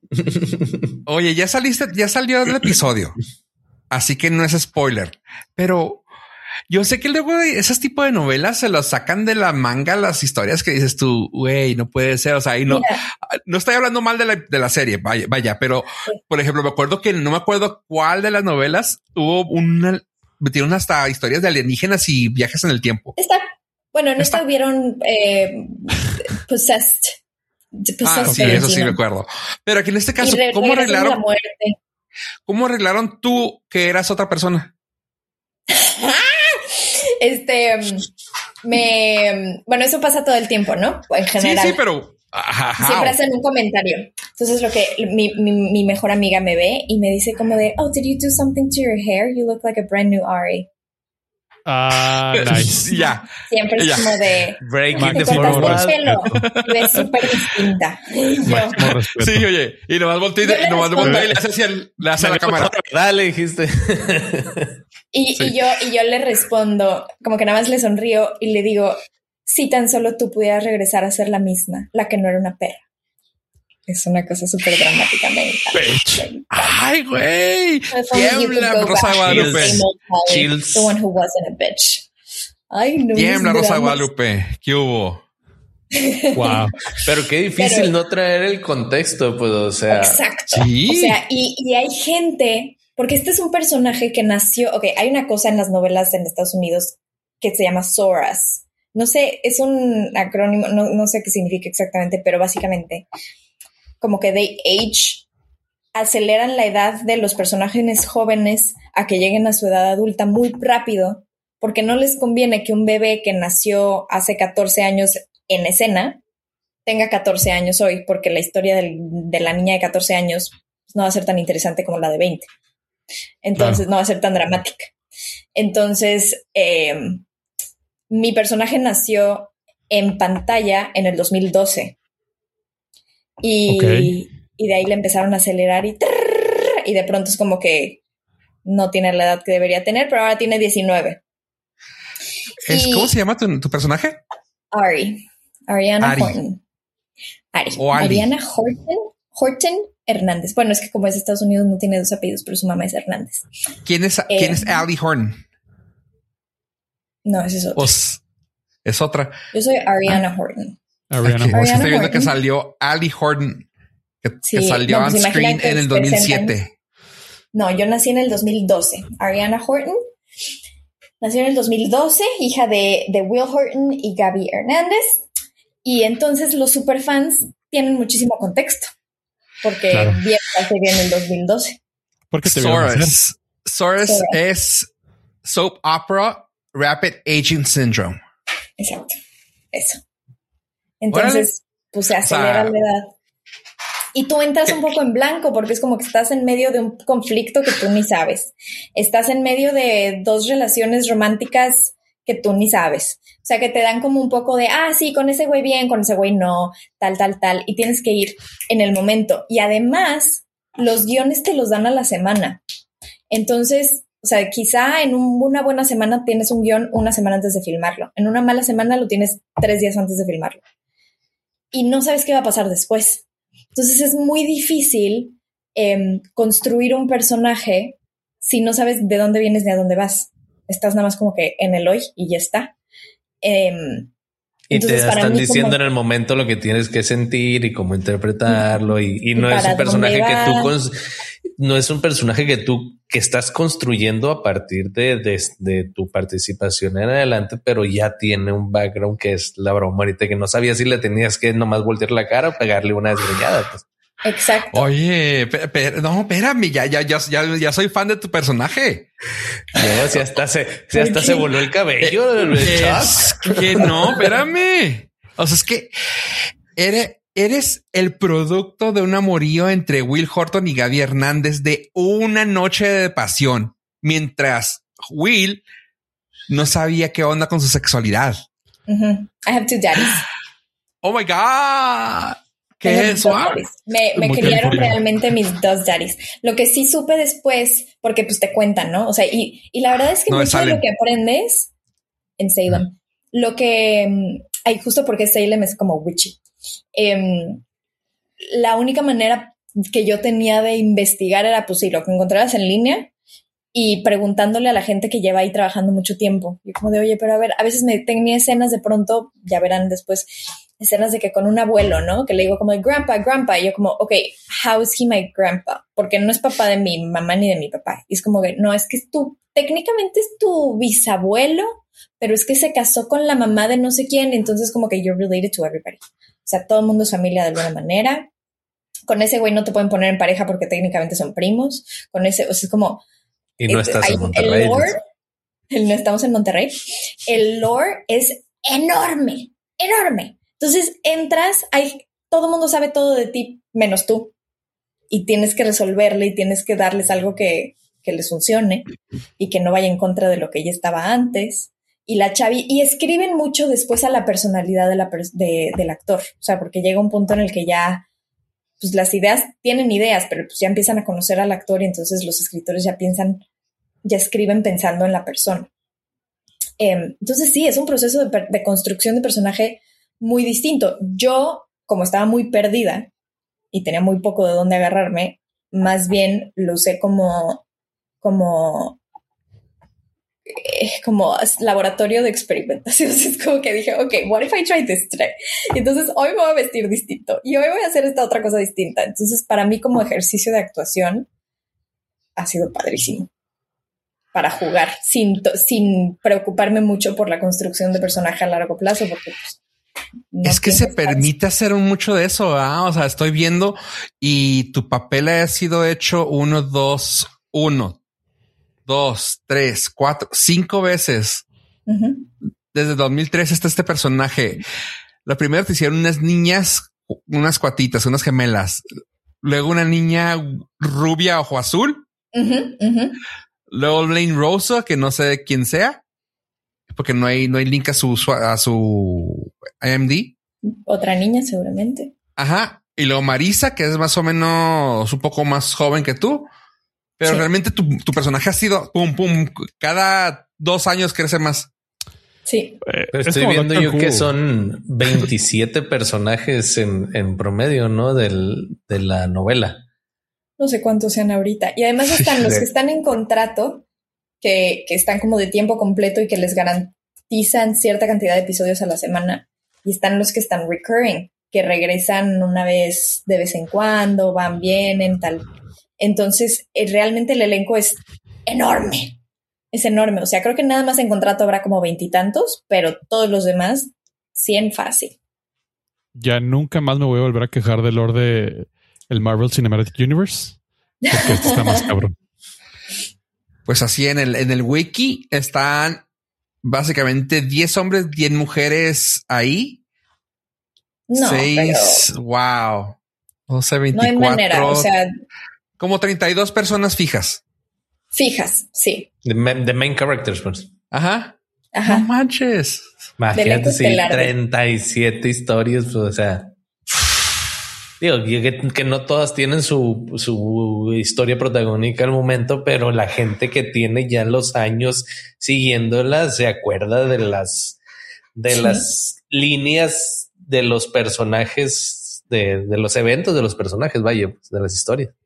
Oye, ya saliste, ya salió el episodio. Así que no es spoiler, pero yo sé que luego de esos tipos de novelas se los sacan de la manga las historias que dices tú, güey, no puede ser. O sea, y no, Mira. no estoy hablando mal de la, de la serie, vaya, vaya, pero sí. Por ejemplo, me acuerdo que no me acuerdo cuál de las novelas tuvo una, metieron hasta historias de alienígenas y viajes en el tiempo. Está, bueno, en esta hubieron eh, Possessed. Possessed ah, sí, eso sí me acuerdo. Pero aquí en este caso, re- ¿cómo arreglaron la muerte? ¿Cómo arreglaron tú que eras otra persona? Este, me, bueno, eso pasa todo el tiempo, ¿no? En general. Sí, sí, pero ajá. Siempre hacen un comentario. Entonces lo que mi, mi, mi mejor amiga me ve y me dice como de, oh, did you do something to your hair? You look like a brand new Ari. Ah, nice. Ya. Siempre es Ya. como de, Breaking te the cortaste fourth el wall. pelo y ves súper distinta. Y yo, Máximo respeto. Sí, oye, y nomás volteé, Yo le nomás respondo. volteé y le hace así al- le hace a la cámara. Dale, dijiste. Y, Sí. y yo, y yo le respondo, como que nada más le sonrío y le digo, si tan solo tú pudieras regresar a ser la misma, la que no era una perra. Es una cosa súper dramática, me encanta. Bitch. Me encanta. Ay, güey. If only you could Tiembla, go Rosa back to Guadalupe. the same old Holly, Chills. the one who wasn't a bitch. Ay, no. Tiembla, mis Rosa dramas. Guadalupe. ¿Qué hubo? Wow. Pero qué difícil Pero- no traer el contexto, pues, o sea. Exacto. Sí. O sea, y, y hay gente, porque este es un personaje que nació, ok, hay una cosa en las novelas en Estados Unidos que se llama S O R A S. No sé, es un acrónimo, no, no sé qué significa exactamente, pero básicamente como que they age, aceleran la edad de los personajes jóvenes a que lleguen a su edad adulta muy rápido, porque no les conviene que un bebé que nació hace catorce años en escena tenga catorce años hoy, porque la historia del, de la niña de catorce años no va a ser tan interesante como la de veinte. Entonces Claro. no va a ser tan dramática. Entonces, eh, mi personaje nació en pantalla en el dos mil doce. Y, Ok. y de ahí le empezaron a acelerar y, trrr, y de pronto es como que no tiene la edad que debería tener, pero ahora tiene diecinueve. Es- Y- ¿Cómo se llama tu, tu personaje? Ari, Ariana Ari. Horton. Ari. O Ali. Ariana Horton, Horton Hernández. Bueno, es que como es de Estados Unidos no tiene dos apellidos, pero su mamá es Hernández. ¿Quién es, Eh, ¿quién es Ali Horn? No, ese es otro. O s- es otra. Yo soy Ariana Horton. Ariana Aquí, Horton. estoy viendo que Horton. salió Ali Horton, que, Sí, que salió no, on pues screen imagínate, en el presentan- dos mil siete. No, yo nací en el dos mil doce. Ariana Horton nació en el dos mil doce, hija de, de Will Horton y Gaby Hernández. Y entonces los superfans tienen muchísimo contexto, porque Claro. bien la serie en el dos mil doce. ¿Por qué te vieron hacer? Source. Source Source. es Soap Opera Rapid Aging Syndrome. Exacto, eso. Entonces, pues se acelera O sea, la edad. Y tú entras un poco en blanco porque es como que estás en medio de un conflicto que tú ni sabes. Estás en medio de dos relaciones románticas que tú ni sabes. O sea, que te dan como un poco de, ah, sí, con ese güey bien, con ese güey no, tal, tal, tal. Y tienes que ir en el momento. Y además, los guiones te los dan a la semana. Entonces, o sea, quizá en un- una buena semana tienes un guión una semana antes de filmarlo. En una mala semana lo tienes tres días antes de filmarlo. Y no sabes qué va a pasar después. Entonces es muy difícil eh, construir un personaje si no sabes de dónde vienes ni a dónde vas. Estás nada más como que en el hoy y ya está. Eh, Y entonces, te para están mí diciendo como- en el momento lo que tienes que sentir y cómo interpretarlo. Y, y Y no es para un personaje dónde que tú va. cons- no es un personaje que tú que estás construyendo a partir de, de, de tu participación en adelante, pero ya tiene un background que es la broma ahorita que no sabías si le tenías que nomás voltear la cara o pegarle una desgreñada. Pues. Exacto. Oye, pe- pe- no, espérame, ya, ya, ya, ya, ya soy fan de tu personaje. No, si hasta se, si hasta qué? se voló el cabello. el Es que no, espérame. O sea, es que eres, eres el producto de un amorío entre Will Horton y Gaby Hernández de una noche de pasión, mientras Will no sabía qué onda con su sexualidad. Uh-huh. I have two daddies. Oh my God. Tengo ¿Qué mis es? dos Wow. daddies. Me, me Muy criaron californiano. realmente mis dos daddies. Lo que sí supe después, porque pues te cuentan, ¿no? O sea, y, y la verdad es que No, mucho de Salem. lo que aprendes en Salem, lo que mm, hay justo porque Salem es como witchy. Em, la única manera que yo tenía de investigar era, pues sí, lo que encontrabas en línea y preguntándole a la gente que lleva ahí trabajando mucho tiempo. Y como de, oye, pero a ver, a veces me tenía escenas de pronto, ya verán después, escenas de que con un abuelo, ¿no? Que le digo como de grandpa, grandpa. Y yo como, ok, how is he my grandpa? Porque no es papá de mi mamá ni de mi papá. Y es como que, no, es que es tu, técnicamente es tu bisabuelo, pero es que se casó con la mamá de no sé quién. Entonces como que you're related to everybody. O sea, todo el mundo es familia de alguna manera. Con ese güey no te pueden poner en pareja porque técnicamente son primos. Con ese, o sea, es como... Y no eh, estás hay- en Monterrey. El lore, el- no estamos en Monterrey. El lore es enorme, enorme. Entonces entras, hay, todo el mundo sabe todo de ti, menos tú. Y tienes que resolverle y tienes que darles algo que, que les funcione y que no vaya en contra de lo que ya estaba antes. Y la Chavi, y escriben mucho después a la personalidad de la, de, del actor. O sea, porque llega un punto en el que ya, pues las ideas tienen ideas, pero pues ya empiezan a conocer al actor y entonces los escritores ya piensan, ya escriben pensando en la persona. Eh, entonces sí, es un proceso de, de construcción de personaje muy distinto. Yo, como estaba muy perdida y tenía muy poco de dónde agarrarme, más bien lo usé como, como, eh, como laboratorio de experimentación. Es como que dije, ok, what if I try this today? Y entonces hoy me voy a vestir distinto y hoy voy a hacer esta otra cosa distinta. Entonces para mí como ejercicio de actuación ha sido padrísimo para jugar sin, sin preocuparme mucho por la construcción de personaje a largo plazo, porque pues, no es que se permite hacer mucho de eso. ¿Ah? O sea, estoy viendo y tu papel ha sido hecho uno, dos, uno, dos, tres, cuatro, cinco veces. Uh-huh. Desde dos mil tres está este personaje. La primera te hicieron unas niñas, unas cuatitas, unas gemelas. Luego una niña rubia, ojo azul. Uh-huh, uh-huh. Luego Lane Rosa, que no sé quién sea, porque no hay, no hay link a su, a su I M D. Otra niña seguramente. Ajá. Y luego Marisa, que es más o menos un poco más joven que tú, pero sí. Realmente tu, tu personaje ha sido pum, pum, cada dos años crece más. Sí. Eh, pero estoy viendo yo que son veintisiete personajes en, en promedio, ¿no? Del, de la novela. No sé cuántos sean ahorita. Y además están los que están en contrato, que, que están como de tiempo completo y que les garantizan cierta cantidad de episodios a la semana. Y están los que están recurring, que regresan una vez de vez en cuando, van, vienen, tal. Entonces, eh, realmente el elenco es enorme. Es enorme. O sea, creo que nada más en contrato habrá como veintitantos, pero todos los demás, cien fácil. Ya nunca más me voy a volver a quejar del lore de el Marvel Cinematic Universe, porque esto está más cabrón. Pues así en el, en el wiki están básicamente diez hombres, diez mujeres ahí. No, seis, pero... wow. doce, veinticuatro. No hay manera, o sea... Como treinta y dos personas fijas. Fijas, sí. The, main, the main characters, pues. Ajá. Ajá. No manches. Imagínate, sí, treinta y siete historias, pues, o sea... Digo, que, que no todas tienen su, su historia protagónica al momento, pero la gente que tiene ya los años siguiéndola se acuerda de las, de sí. las líneas de los personajes, de, de los eventos de los personajes, vaya, pues, de las historias.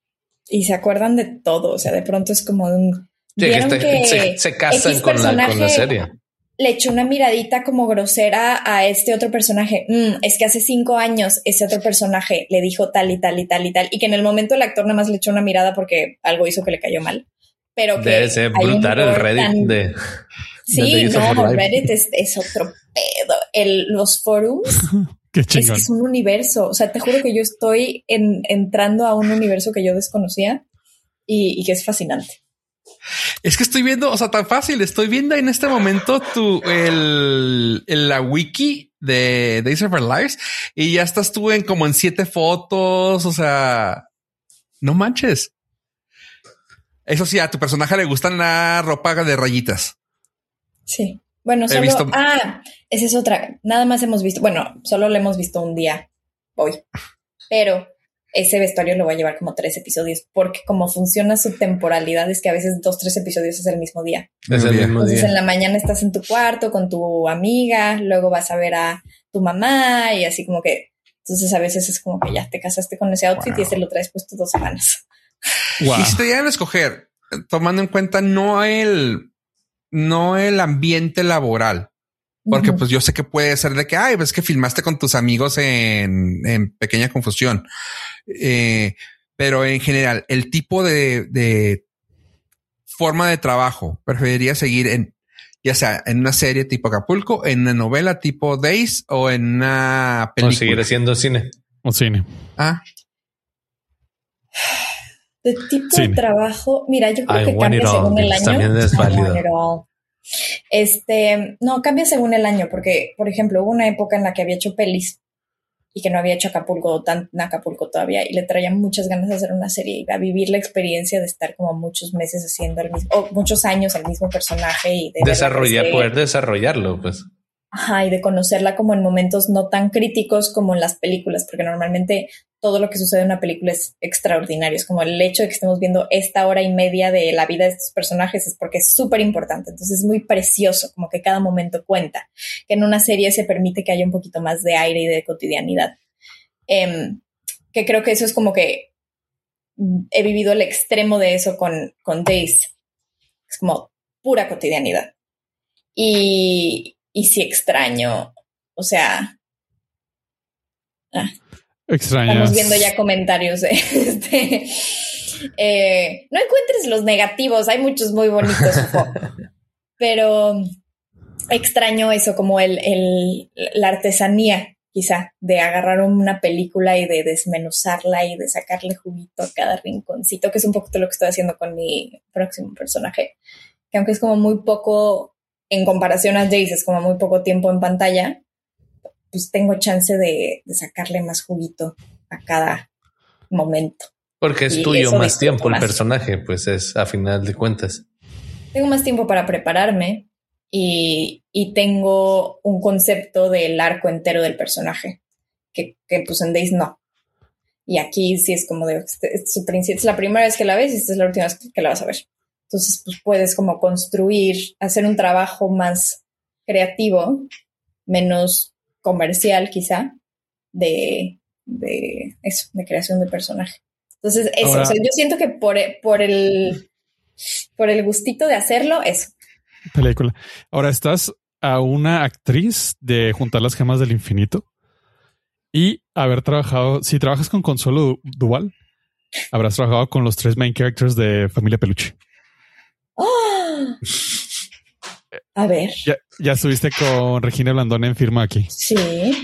Y se acuerdan de todo, o sea, de pronto es como un... Sí, que, este, que se, se casan con la, con la serie. Le echó una miradita como grosera a este otro personaje. Mm, es que hace cinco años ese otro personaje le dijo tal y tal y tal y tal. Y que en el momento el actor nada más le echó una mirada porque algo hizo que le cayó mal. Pero que debe ser brutal el Reddit tan... de... Sí, de no, Reddit es, es otro pedo. El, los forums Qué chingón. Es, es un universo. O sea, te juro que yo estoy en, entrando a un universo que yo desconocía y, y que es fascinante. Es que estoy viendo, o sea, tan fácil. Estoy viendo en este momento tu, el, el la wiki de Days of Our Lives y ya estás tú en como en siete fotos. O sea, no manches. Eso sí, a tu personaje le gustan la ropa de rayitas. Sí. Bueno, solo, visto... ah, esa es otra. Nada más hemos visto, bueno, solo lo hemos visto un día hoy, pero ese vestuario lo voy a llevar como tres episodios, porque como funciona su temporalidad es que a veces dos, tres episodios es el mismo día. Es el mismo Entonces día. En la mañana estás en tu cuarto con tu amiga, luego vas a ver a tu mamá y así como que, entonces a veces es como que ya te casaste con ese outfit wow. y ese lo traes puesto dos semanas. Wow. Y si te llegan a escoger, tomando en cuenta no el, no el ambiente laboral, porque uh-huh. pues yo sé que puede ser de que, ay, ves que filmaste con tus amigos en, en Pequeña Confusión. Eh, pero en general, el tipo de, de forma de trabajo preferiría seguir en, ya sea en una serie tipo Acapulco, en una novela tipo Days o en una película. O seguir haciendo cine. O cine. Ah. De tipo cine. de trabajo, mira, yo creo I que cambia según el año. También es válido. Este, no, cambia según el año, porque, por ejemplo, hubo una época en la que había hecho pelis y que no había hecho Acapulco, tan Acapulco todavía, y le traía muchas ganas de hacer una serie y a vivir la experiencia de estar como muchos meses haciendo el mismo, o muchos años el mismo personaje y de desarrollar, poder desarrollarlo, pues. Ajá, y de conocerla como en momentos no tan críticos como en las películas, porque normalmente todo lo que sucede en una película es extraordinario. Es como el hecho de que estemos viendo esta hora y media de la vida de estos personajes es porque es súper importante. Entonces es muy precioso, como que cada momento cuenta. Que en una serie se permite que haya un poquito más de aire y de cotidianidad. Eh, que creo que eso es como que he vivido el extremo de eso con, con Days. Es como pura cotidianidad. Y... Y sí extraño, o sea... Ah, Extrañas. Estamos viendo ya comentarios de este... Eh, no encuentres los negativos, hay muchos muy bonitos, pero extraño eso, como el, el, la artesanía, quizá, de agarrar una película y de desmenuzarla y de sacarle juguito a cada rinconcito, que es un poco lo que estoy haciendo con mi próximo personaje, que aunque es como muy poco... En comparación a Jace, es como muy poco tiempo en pantalla, pues tengo chance de, de sacarle más juguito a cada momento. Porque es y tuyo más tiempo más. El personaje, pues es a final de cuentas. Tengo más tiempo para prepararme y, y tengo un concepto del arco entero del personaje, que, que pues en Days no. Y aquí sí es como de, este, este es, su principio, es la primera vez que la ves y esta es la última vez que la vas a ver. Entonces, pues puedes como construir, hacer un trabajo más creativo, menos comercial quizá, de, de eso, de creación de personaje. Entonces, eso, ahora, o sea, yo siento que por, por el por el gustito de hacerlo, eso. Película. Ahora estás a una actriz de Juntar las Gemas del Infinito y haber trabajado, si trabajas con Consuelo Duval, habrás trabajado con los tres main characters de Familia Peluche. Oh. A ver. Ya, ya estuviste con Regina Blandón en Firma Aquí. Sí.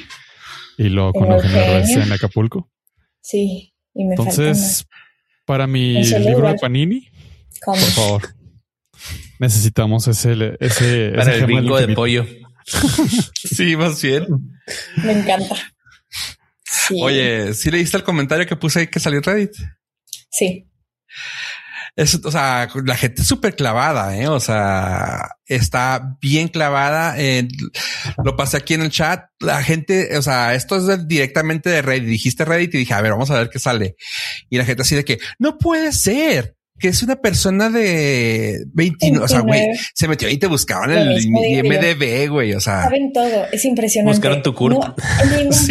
Y luego con Eugenio Derbez en Acapulco. Sí. Y me Entonces, para mi libro igual. de Panini, ¿cómo? Por favor, necesitamos ese, ese para ese el bingo de pollo. Sí, más bien. Me encanta. Sí. Oye, ¿sí leíste el comentario que puse ahí que salió en Reddit? Sí. Es, o sea, la gente es súper clavada, ¿eh? O sea, está bien clavada. Eh, lo pasé aquí en el chat. La gente, o sea, esto es de, directamente de Reddit. Dijiste Reddit y dije, a ver, vamos a ver qué sale. Y la gente así de que, no puede ser que es una persona de veintinueve. O sea, güey, se metió ahí y te buscaban el I M D B, güey. O sea, saben todo. Es impresionante. Buscaron tu curva. No, en ningún sí,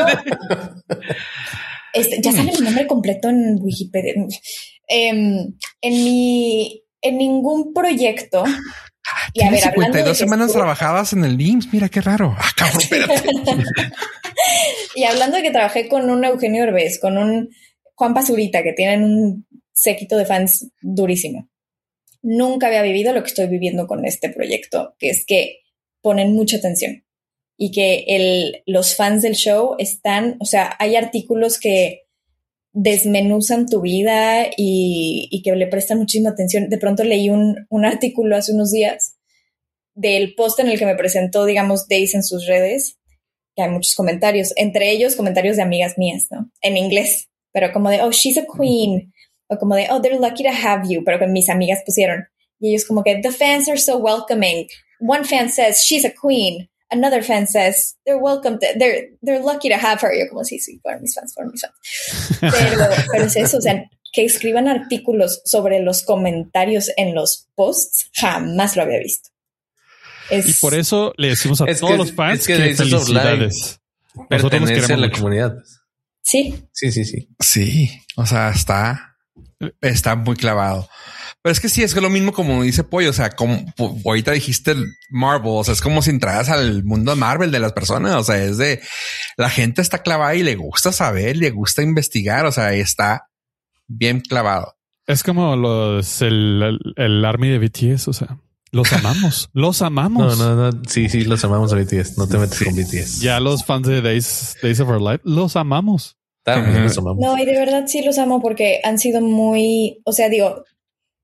este, ya sale mi nombre completo en Wikipedia. Eh, en mi, en ningún proyecto. Y a ver, cincuenta y dos semanas estuve... trabajabas en el I M S S. Mira qué raro. Ah, cabrón, espérate. Y hablando de que trabajé con un Eugenio Derbez, con un Juan Pazurita, que tienen un séquito de fans durísimo. Nunca había vivido lo que estoy viviendo con este proyecto, que es que ponen mucha atención y que el, los fans del show están, o sea, hay artículos que desmenuzan tu vida y, y que le prestan muchísima atención. De pronto leí un, un artículo hace unos días del post en el que me presentó, digamos, Days en sus redes, que hay muchos comentarios, entre ellos comentarios de amigas mías, ¿no? En inglés, pero como de, oh, she's a queen, o como de, oh, they're lucky to have you, pero que mis amigas pusieron. Y ellos como que, the fans are so welcoming. One fan says, she's a queen. Another fan says, they're welcome, to, they're, they're lucky to have her. Yo como, sí, sí, fueron mis fans, fueron mis fans. Pero, pero es eso, o sea, que escriban artículos sobre los comentarios en los posts, jamás lo había visto. Es, y por eso le decimos a todos que, los fans es que, que felicidades. Nosotros nos queremos a la mucho. Comunidad. Sí. Sí, sí, sí. Sí, o sea, está, está muy clavado. Pero es que sí, es que lo mismo como dice Pollo, o sea, como ahorita dijiste Marvel, o sea, es como si entraras al mundo Marvel de las personas, o sea, es de, la gente está clavada y le gusta saber, le gusta investigar, o sea, está bien clavado. Es como los, el, el, el Army de B T S, o sea, los amamos, los amamos. No, no, no, sí, sí, los amamos a B T S, no te metes sí. con B T S. Ya los fans de Days, Days of Our Life, los amamos. También los amamos. No, y de verdad sí los amo porque han sido muy, o sea, digo,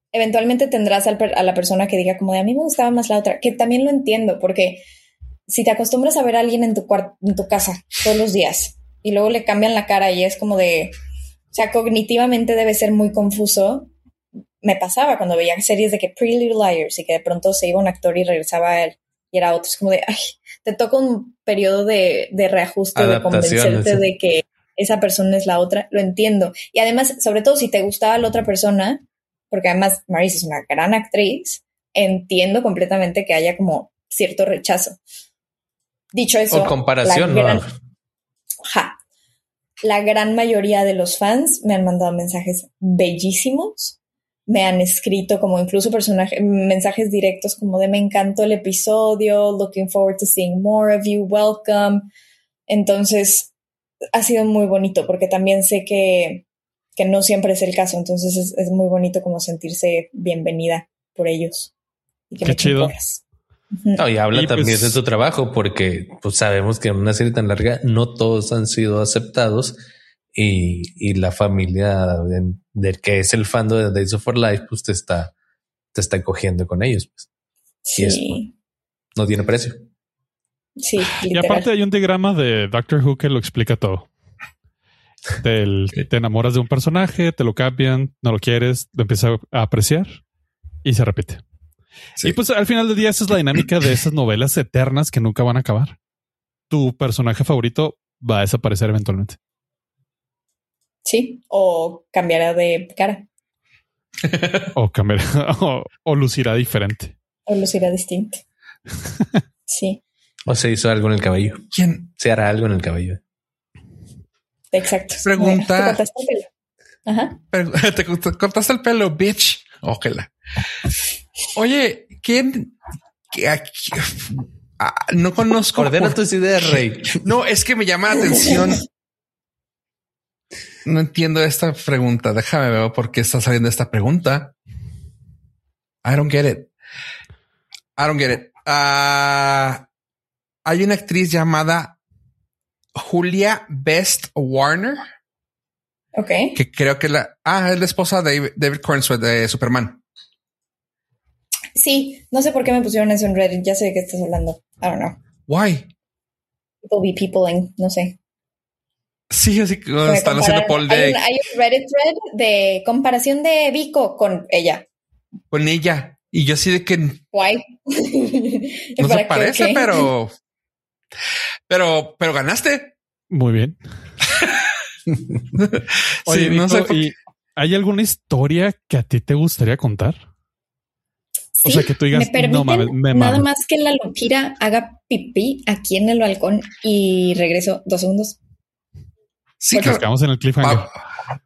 eventualmente tendrás al per- a la persona que diga como de a mí me gustaba más la otra, que también lo entiendo, porque si te acostumbras a ver a alguien en tu cuarto, en tu casa todos los días y luego le cambian la cara y es como de, o sea, cognitivamente debe ser muy confuso. Me pasaba cuando veía series de que Pretty Little Liars y que de pronto se iba un actor y regresaba a él y era otro. Es como de, ay, te toca un periodo de, de reajuste, de convencerte ¿sí? de que esa persona es la otra. Lo entiendo. Y además, sobre todo si te gustaba la otra persona, porque además Maryse es una gran actriz, entiendo completamente que haya como cierto rechazo. Dicho eso, o comparación, la gran, ¿no? ja, la gran mayoría de los fans me han mandado mensajes bellísimos. Me han escrito como incluso personajes, mensajes directos como de me encantó el episodio, looking forward to seeing more of you, welcome. Entonces ha sido muy bonito porque también sé que, que no siempre es el caso. Entonces es, es muy bonito como sentirse bienvenida por ellos. Y que qué me chido. No, y habla y también pues, de tu trabajo porque pues sabemos que en una serie tan larga no todos han sido aceptados. Y, y la familia del de que es el fan de Days of Our Life, pues te está, te está cogiendo con ellos. Pues. Sí. Y eso no tiene precio. Sí, literal. Y aparte hay un diagrama de Doctor Who que lo explica todo. Del, te enamoras de un personaje, te lo cambian, no lo quieres, lo empiezas a apreciar y se repite. Sí. Y pues al final del día esa es la dinámica de esas novelas eternas que nunca van a acabar. Tu personaje favorito va a desaparecer eventualmente. Sí, o cambiará de cara. o cambiará, o, o lucirá diferente. O lucirá distinto. Sí. O se hizo algo en el cabello. ¿Quién? Se hará algo en el cabello. Exacto. Pregunta. ¿Te cortaste el pelo? Ajá. Te, te cortaste el pelo, bitch. Ojalá. Oye, ¿quién? ¿Qué, aquí? Ah, no conozco. Ordena tus ideas, Rey. No, es que me llama la atención. No entiendo esta pregunta. Déjame ver por qué está saliendo esta pregunta. I don't get it. I don't get it. Uh, hay una actriz llamada Julia Best Warner. Ok. Que creo que la... Ah, es la esposa de David, David Cornswet de Superman. Sí, no sé por qué me pusieron eso en Reddit. Ya sé de qué estás hablando. I don't know. Why? People be peopling, no sé. Sí, así que están comparar, haciendo poll de... Hay un, hay un Reddit thread de comparación de Vico con ella. Con ella. Y yo así de que... Guay. No se parece, okay. pero... Pero... Pero ganaste. Muy bien. Oye, sí, Vico, no sé ¿y ¿hay alguna historia que a ti te gustaría contar? Sí, o sea, que tú digas, me permiten no mames, me nada mames. más que la Lupira haga pipí aquí en el balcón y regreso dos segundos. Sí, que nos quedamos en el cliffhanger. Ah.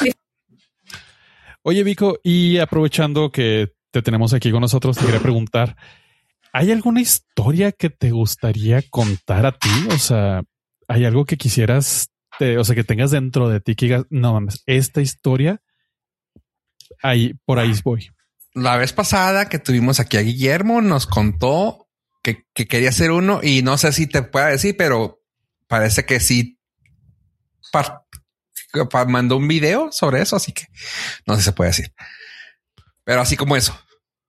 Oye, Vico, y aprovechando que te tenemos aquí con nosotros, te quería preguntar, ¿hay alguna historia que te gustaría contar a ti? O sea, ¿hay algo que quisieras, te, o sea, que tengas dentro de ti que digas, no mames, esta historia, ahí, por ahí voy? La vez pasada que tuvimos aquí a Guillermo, nos contó que, que quería hacer uno y no sé si te pueda decir, pero parece que sí. Pa, pa, mandó un video sobre eso, así que no sé si se puede decir, pero así como eso.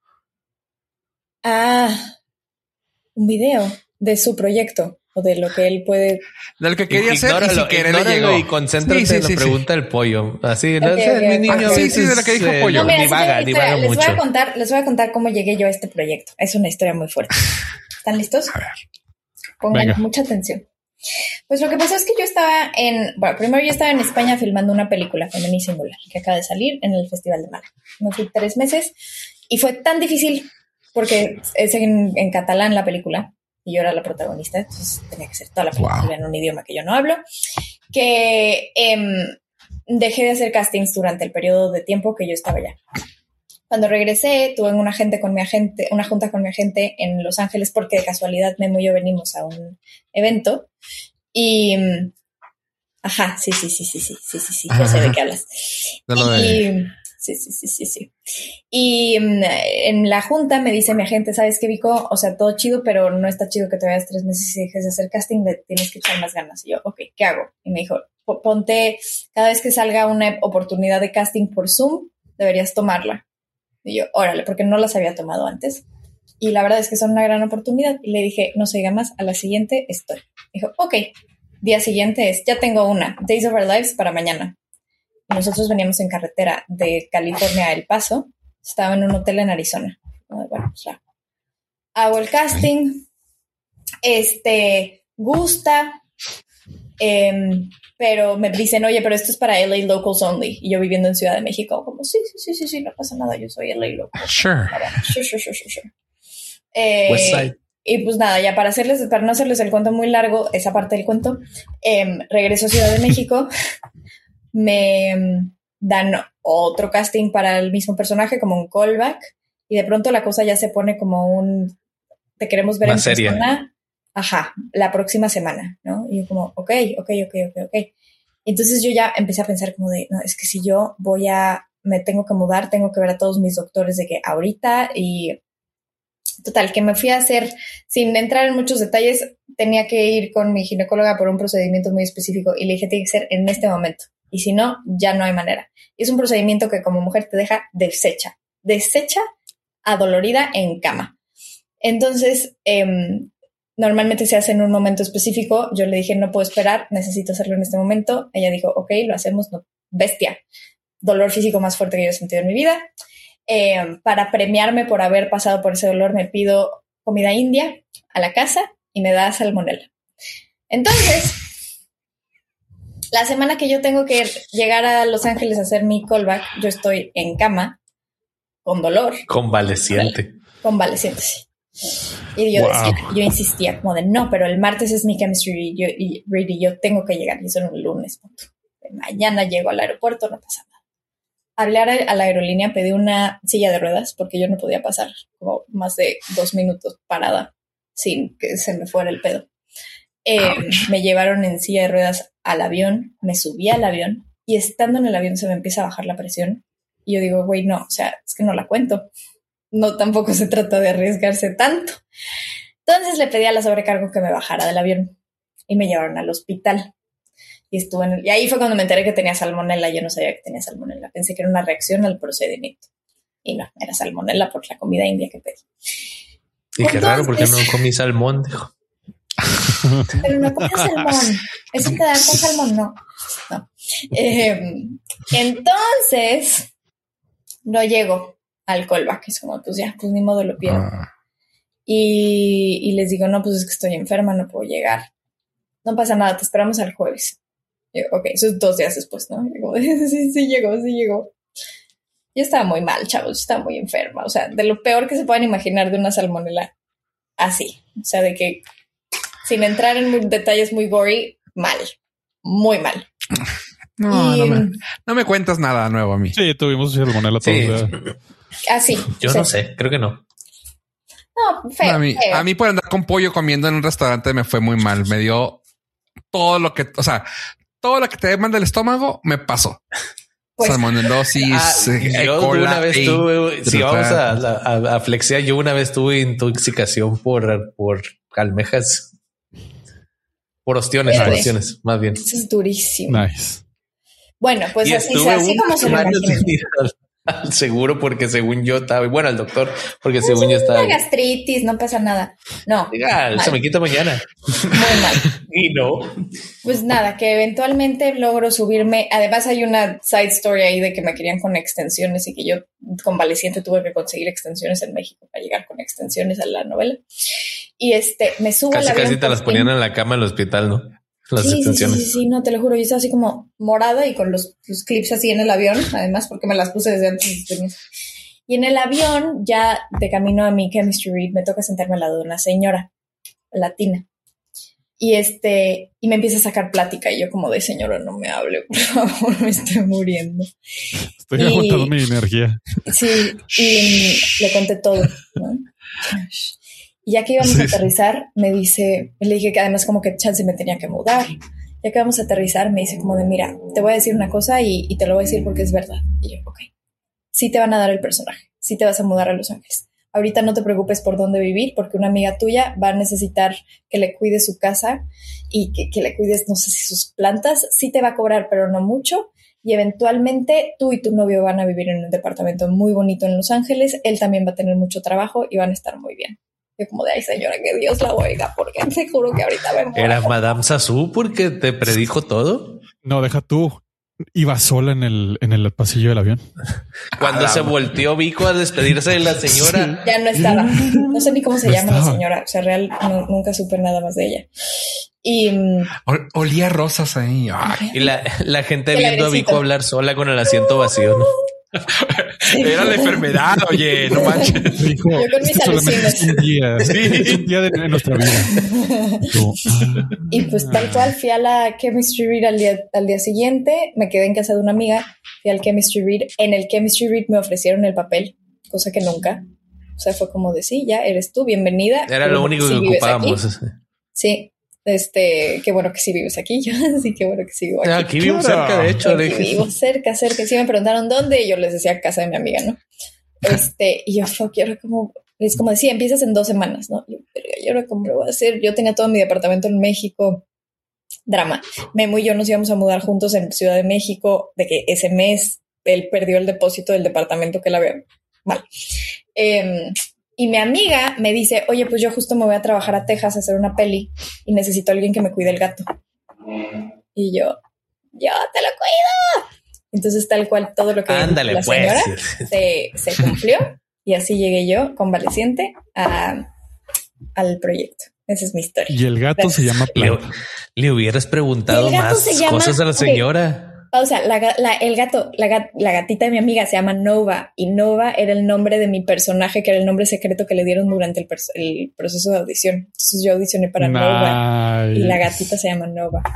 Ah, un video de su proyecto o de lo que él puede, de lo que quería ignóralo, hacer y si querer le llegó. Y concéntrate sí, sí, en la sí, pregunta sí. del pollo. Así, okay, no sé, okay, mi niño. Okay. Sí, sí, de lo que dijo eh, pollo. No, mira, divaga, sí, divaga les mucho. Voy a contar, les voy a contar cómo llegué yo a este proyecto. Es una historia muy fuerte. ¿Están listos? A ver. Pongan Venga. mucha atención. Pues lo que pasó es que yo estaba en... Bueno, primero yo estaba en España filmando una película, Femenina Singular, que acaba de salir en el Festival de Málaga. Me fui tres meses y fue tan difícil porque es en, en catalán la película y yo era la protagonista, entonces tenía que ser toda la película wow. en un idioma que yo no hablo, que eh, dejé de hacer castings durante el periodo de tiempo que yo estaba allá. Cuando regresé, tuve una, gente con mi agente, una junta con mi agente en Los Ángeles porque de casualidad Memo y yo venimos a un evento y... Ajá, sí, sí, sí, sí, sí, sí, sí, sí, yo sé de qué hablas. Y, sí, sí, sí, sí, sí. Y en la junta me dice mi agente, ¿sabes qué, Vico? O sea, todo chido, pero no está chido que te vayas tres meses y dejes de hacer casting, le tienes que echar más ganas. Y yo, ok, ¿qué hago? Y me dijo, ponte, cada vez que salga una oportunidad de casting por Zoom, deberías tomarla. Y yo, órale, porque no las había tomado antes. Y la verdad es que son una gran oportunidad. Y le dije, no se diga más, a la siguiente estoy. Dijo, ok. Día siguiente es, ya tengo una, Days of Our Lives para mañana. Y nosotros veníamos en carretera de California a El Paso. Estaba en un hotel en Arizona. Bueno, pues ya. Hago el casting. Este, gusta. Eh, pero me dicen, oye, pero esto es para L A Locals Only. Y yo viviendo en Ciudad de México, como, sí, sí, sí, sí, sí, no pasa nada, yo soy L A Local. Sure. Sure, sure, sure, sure, sure. Eh, West Side. Y pues nada, ya para hacerles, para no hacerles el cuento muy largo, esa parte del cuento, eh, regreso a Ciudad de México, me dan otro casting para el mismo personaje, como un callback, y de pronto la cosa ya se pone como un, te queremos ver Más en seria. persona, ajá, la próxima semana, ¿no? Y yo como, ok, ok, ok, ok, ok. Entonces yo ya empecé a pensar como de, no, es que si yo voy a, me tengo que mudar, tengo que ver a todos mis doctores de que ahorita y... Total, que me fui a hacer, sin entrar en muchos detalles, tenía que ir con mi ginecóloga por un procedimiento muy específico y le dije, tiene que ser en este momento. Y si no, ya no hay manera. Y es un procedimiento que como mujer te deja deshecha, deshecha, adolorida en cama. Entonces, eh, normalmente se hace en un momento específico. Yo le dije, no puedo esperar, necesito hacerlo en este momento. Ella dijo, ok, lo hacemos, no, bestia. Dolor físico más fuerte que yo he sentido en mi vida. Eh, para premiarme por haber pasado por ese dolor, me pido comida india a la casa y me da salmonela. Entonces, la semana que yo tengo que llegar a Los Ángeles a hacer mi callback, yo estoy en cama, con dolor. Convaleciente. Convaleciente, sí. Y yo Wow. decía, yo insistía como de, no, pero el martes es mi chemistry read y, yo, y, y yo tengo que llegar. Y eso era un lunes. Punto. Mañana llego al aeropuerto, no pasa nada. Hablé a la aerolínea, pedí una silla de ruedas porque yo no podía pasar como más de dos minutos parada sin que se me fuera el pedo. Eh, me llevaron en silla de ruedas al avión, me subí al avión y estando en el avión se me empieza a bajar la presión. Y yo digo, güey, no, o sea, es que no la cuento. No, tampoco se trata de arriesgarse tanto. Entonces le pedí a la sobrecargo que me bajara del avión y me llevaron al hospital. Y, estuve en el, y ahí fue cuando me enteré que tenía salmonela. Yo no sabía que tenía salmonela. Pensé que era una reacción al procedimiento. Y no, era salmonela por la comida india que pedí. Y Entonces, qué raro, porque no comí salmón, dijo. Pero no con salmón. Eso te da con salmón, no. no. Eh, entonces, no llego al callback. Es como, pues ya, pues ni modo lo pierdo. Ah. Y, y les digo, no, pues es que estoy enferma, no puedo llegar. No pasa nada, te esperamos al jueves. Yo, ok, eso es dos días después, ¿no? Digo, sí, sí llegó, sí llegó. Yo estaba muy mal, chavos, estaba muy enferma. O sea, de lo peor que se puedan imaginar de una salmonela así. O sea, de que sin entrar en muy, detalles muy gory, mal, muy mal. No, y, no me, no me cuentas nada nuevo a mí. Sí, tuvimos salmonela todos. Sí. ¿Verdad? Así. Yo o sea, no sé, creo que no. No, feo, No, a, mí, feo. a mí por andar con pollo comiendo en un restaurante me fue muy mal. Me dio todo lo que, o sea, todo lo que te manda el estómago me pasó. Pues, Salmonelosis, Ah, eh, yo cola, una vez ey, tuve, si droga. vamos a, a, a flexear, yo una vez tuve intoxicación por, por almejas, por ostiones, Verde. por ostiones, más bien. eso es durísimo. Nice. Bueno, pues Y así, estuve así una como se lo semana imaginan. sin ir al, al seguro porque según yo estaba, bueno, al doctor, porque Es según yo estaba, una gastritis, no pasa nada. No, diga, se me quita mañana. muy mal. Y no. Pues nada, que eventualmente logro subirme. Además hay una side story ahí de que me querían con extensiones y que yo convaleciente tuve que conseguir extensiones en México para llegar con extensiones a la novela. Y este, me subo Casi, al avión. casi te por las fin. ponían en la cama en el hospital, ¿no? Las Sí, sí, sí, extensiones. sí, sí, no, te lo juro. Yo estaba así como morada y con los, los clips así en el avión, además porque me las puse desde antes de venir. Y en el avión, ya de camino a mi chemistry read, me toca sentarme al lado de una señora latina. Y este, y me empieza a sacar plática y yo como de señora, no me hable, por favor, me estoy muriendo. Estoy Y- aguantando mi energía. Sí, y le conté todo, ¿no? Y ya que íbamos Sí, a sí. aterrizar, me dice, le dije que además como que chance me tenía que mudar. Ya que vamos a aterrizar, me dice como de, mira, te voy a decir una cosa y, y te lo voy a decir porque es verdad. Y yo, ok, sí te van a dar el personaje, sí te vas a mudar a Los Ángeles. Ahorita no te preocupes por dónde vivir porque una amiga tuya va a necesitar que le cuides su casa y que, que le cuides, no sé si sus plantas, sí te va a cobrar, pero no mucho. y eventualmente tú y tu novio van a vivir en un departamento muy bonito en Los Ángeles, él también va a tener mucho trabajo y van a estar muy bien. Yo como de, ay señora, que Dios la oiga, porque te juro que ahorita me muero. ¿Era Madame Sassou porque te predijo todo? No, deja tú. Iba sola en el, en el pasillo del avión. Cuando ah, se volteó Vico a despedirse de la señora. Sí, ya no estaba. No sé ni cómo se no llama estaba. La señora. O sea, real, no, nunca supe nada más de ella. Y Ol, olía rosas ahí. Ay. Y la, la gente viendo a Vico hablar sola con el asiento vacío, ¿no? Era la enfermedad, oye, no manches. Dijo, yo con mis alucines. Es un día, sí. es un día de, de nuestra vida. Y pues tal cual fui a la Chemistry Read al día, al día siguiente, me quedé en casa de una amiga, fui al Chemistry Read, en el Chemistry Read me ofrecieron el papel, cosa que nunca, o sea, fue como de sí, ya eres tú, bienvenida. Era lo único que ocupábamos. Aquí. Sí. Este, qué bueno que sí vives aquí, yo sí, qué bueno que sí vivo aquí. Aquí vivo claro. cerca, de hecho. Aquí de vivo cerca, cerca. Sí me preguntaron dónde y yo les decía casa de mi amiga, ¿no? Este, y yo, fuck, yo era como, es como decía, empiezas en dos semanas, ¿no? Yo, pero yo era como, lo voy a hacer. Yo tenía todo mi departamento en México. Drama. Memo y yo nos íbamos a mudar juntos en Ciudad de México, de que ese mes él perdió el depósito del departamento que él había. Vale. Eh, Y mi amiga me dice, oye, pues yo justo me voy a trabajar a Texas a hacer una peli y necesito a alguien que me cuide el gato. Y yo, yo te lo cuido. Entonces tal cual todo lo que Ándale, la pues. señora se, se cumplió y así llegué yo convaleciente a, al proyecto. Esa es mi historia. Y el gato Gracias. Se llama Planta. Le, le hubieras preguntado más llama, cosas a la señora. Okay. O sea, la, la, el gato, la, gat, la gatita de mi amiga se llama Nova y Nova era el nombre de mi personaje, que era el nombre secreto que le dieron durante el, el proceso de audición. Entonces yo audicioné para nice. Nova y la gatita se llama Nova.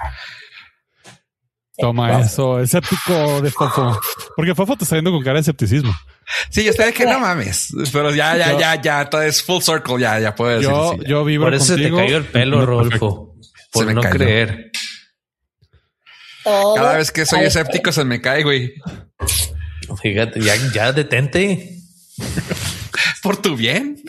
Toma wow. eso, escéptico de Fofo. Porque Fofo te está viendo con cara de escepticismo. Sí, yo estoy de que no mames, pero ya, ya, yo, ya, ya, todo es full circle, ya, ya puedes decir. Yo, sí, yo vibro Por eso contigo. te cayó el pelo, Rodolfo. Por no cayó. creer. Todo Cada vez que soy escéptico se me cae, güey. Fíjate, ya, ya detente. Por tu bien.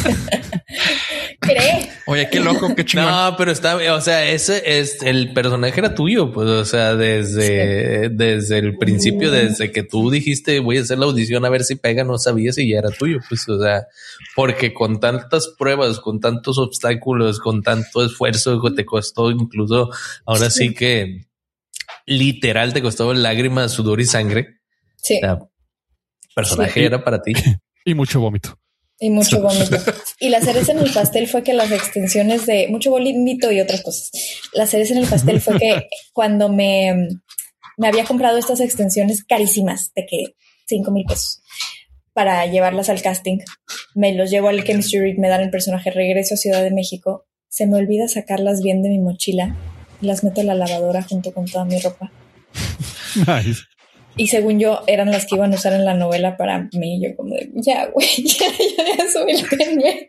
¿Cree? Oye, qué loco, qué chingón. No, pero está, o sea, ese es el personaje era tuyo, pues, o sea, desde, sí. desde el principio, desde que tú dijiste voy a hacer la audición a ver si pega, no sabías si ya era tuyo, pues, o sea, porque con tantas pruebas, con tantos obstáculos, con tanto esfuerzo que te costó, incluso ahora sí, sí que literal te costó lágrimas, sudor y sangre. Sí. O sea, el personaje sí. era para ti. Y mucho vómito. Y mucho vómito. Y la cereza en el pastel fue que las extensiones de mucho vómito y otras cosas. La cereza en el pastel fue que cuando me, me había comprado estas extensiones carísimas de que cinco mil pesos para llevarlas al casting, me los llevo al Chemistry Read, me dan el personaje, regreso a Ciudad de México, se me olvida sacarlas bien de mi mochila y las meto en la lavadora junto con toda mi ropa. Nice. Y según yo, eran las que iban a usar en la novela para mí. Yo como de, ya, güey, ya, ya, ya subirme.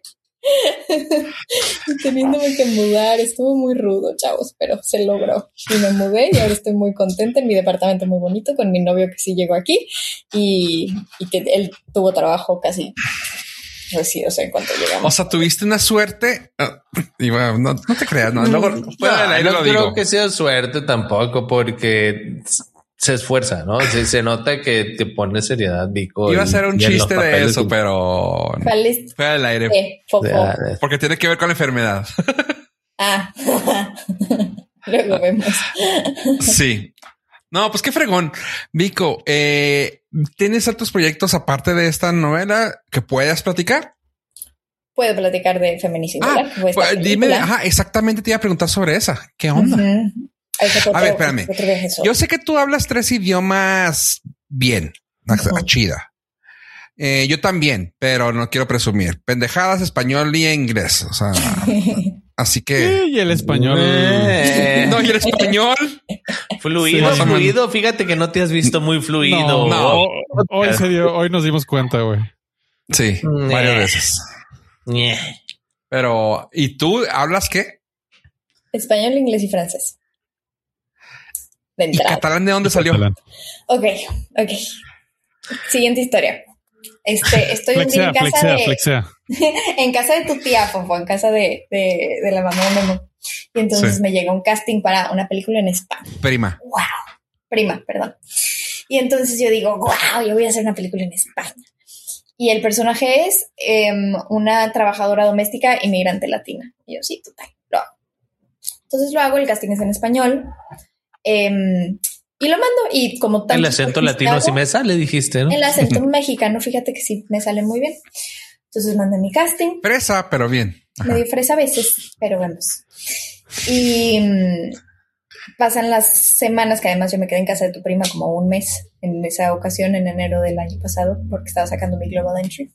Teniéndome que mudar. Estuvo muy rudo, chavos, pero se logró. Y me mudé y ahora estoy muy contenta en mi departamento muy bonito con mi novio que sí llegó aquí y, y que él tuvo trabajo casi recién, o sea, en cuanto llegamos. O sea, tuviste una suerte. Uh, y bueno, no, no te creas, no. Luego, no, no, no creo que sea suerte tampoco, porque se esfuerza, ¿no? Se, se nota que te pone seriedad, Vico. Iba a ser un chiste de eso, pero fue al aire. Eh, porque tiene que ver con la enfermedad. Ah, luego vemos. Sí. No, pues qué fregón. Vico, eh, ¿tienes otros proyectos aparte de esta novela que puedas platicar? Puedo platicar de Feminicidio. Ah, pues, dime, ajá, exactamente te iba a preguntar sobre esa. ¿Qué onda? Uh-huh. Otro, a ver, espérame. Yo sé que tú hablas tres idiomas bien, uh-huh. chida. Eh, yo también, pero no quiero presumir. Pendejadas, español y inglés. O sea, así que. Sí, y el español. Eh. No, y el español. Fluido, sí, fluido. Fíjate que no te has visto muy fluido. No, no. Hoy se dio, hoy nos dimos cuenta, güey. Sí, Nye. varias veces. Nye. Pero, ¿y tú hablas qué? Español, inglés y francés. De ¿Y catalán de dónde salió? Ok, ok. Siguiente historia. Este, estoy flexea, en casa flexea, de flexea. en casa de tu tía, Fofo, en casa de, de, de la mamá de Memo. Y entonces sí. me llega un casting para una película en España. Prima. Wow. prima, perdón. Y entonces yo digo, wow, yo voy a hacer una película en España. Y el personaje es eh, una trabajadora doméstica inmigrante latina. Y yo, sí, total, lo hago. Entonces lo hago, el casting es en español. Eh, y lo mando. Y como tanto el acento latino sí me sale, dijiste, ¿no? El acento mexicano, fíjate que sí me sale muy bien. Entonces mandé mi casting. Fresa, pero bien. Ajá. Medio fresa a veces, pero vamos. Y um, pasan las semanas, que además yo me quedé en casa de tu prima como un mes en esa ocasión, en enero del año pasado, porque estaba sacando mi Global Entry.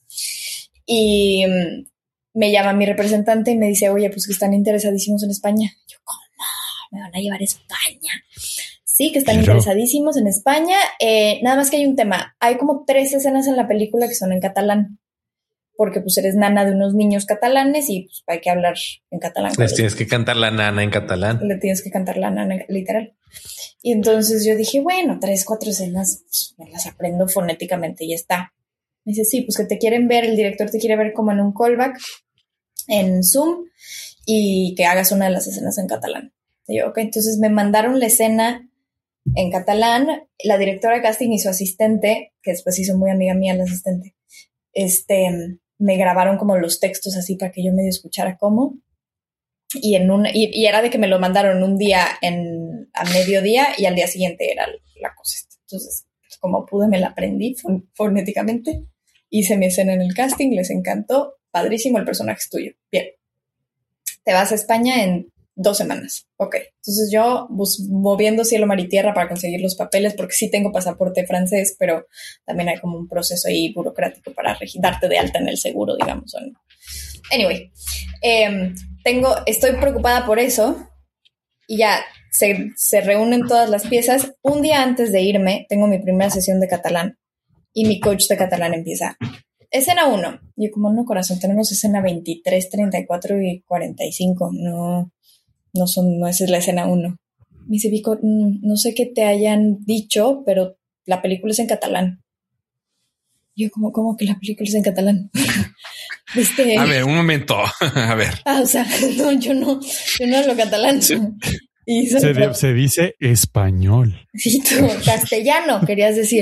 Y um, me llama mi representante y me dice, oye, pues que están interesadísimos en España. Yo, ¿cómo? ¿Me van a llevar a España? Sí, que están Pero... interesadísimos en España. Eh, nada más que hay un tema. Hay como tres escenas en la película que son en catalán. Porque pues eres nana de unos niños catalanes y pues hay que hablar en catalán. Les tienes que cantar la nana en catalán. Le tienes que cantar la nana, literal. Y entonces yo dije, bueno, tres, cuatro escenas, pues, me las aprendo fonéticamente y ya está. Me dice, sí, pues que te quieren ver, el director te quiere ver como en un callback, en Zoom, y que hagas una de las escenas en catalán. Y yo, ok, entonces me mandaron la escena en catalán, la directora de casting y su asistente, que después hizo muy amiga mía la asistente, este... me grabaron como los textos así para que yo medio escuchara cómo. Y, en un, y, y era de que me lo mandaron un día en, a mediodía y al día siguiente era la cosa. Entonces, como pude, me la aprendí fonéticamente. Hice mi escena en el casting, les encantó. Padrísimo, el personaje es tuyo. Bien. Te vas a España en dos semanas. Ok. Entonces yo bus, moviendo cielo, mar y tierra para conseguir los papeles, porque sí tengo pasaporte francés, pero también hay como un proceso ahí burocrático para darte de alta en el seguro, digamos. ¿O no? Anyway, eh, tengo, estoy preocupada por eso y ya se, se reúnen todas las piezas. Un día antes de irme, tengo mi primera sesión de catalán y mi coach de catalán empieza. Escena uno. Yo como, no, corazón, tenemos escena veintitrés, treinta y cuatro y cuarenta y cinco. No... No son, no esa es la escena uno. Me dice, Vico, no sé qué te hayan dicho, pero la película es en catalán. Yo, ¿cómo, cómo que la película es en catalán? ¿Viste? A ver, un momento. A ver. Ah, o sea, no, yo no, yo no hablo catalán. Sí. Y se, de, se dice español. Sí, tú, castellano, querías decir.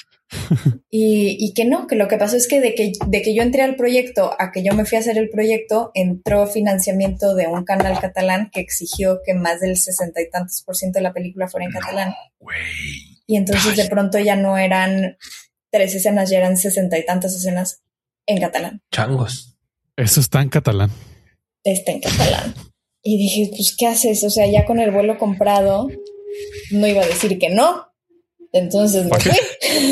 Y, y que no, que lo que pasó es que de, que de que yo entré al proyecto a que yo me fui a hacer el proyecto, entró financiamiento de un canal catalán que exigió que más del sesenta y tantos por ciento de la película fuera en no, catalán. Wey. Y entonces de pronto ya no eran tres escenas, ya eran sesenta y tantas escenas en catalán. Changos. Eso está en catalán. Está en catalán. Y dije, pues, ¿qué haces? O sea, ya con el vuelo comprado, no iba a decir que no. Entonces me fui.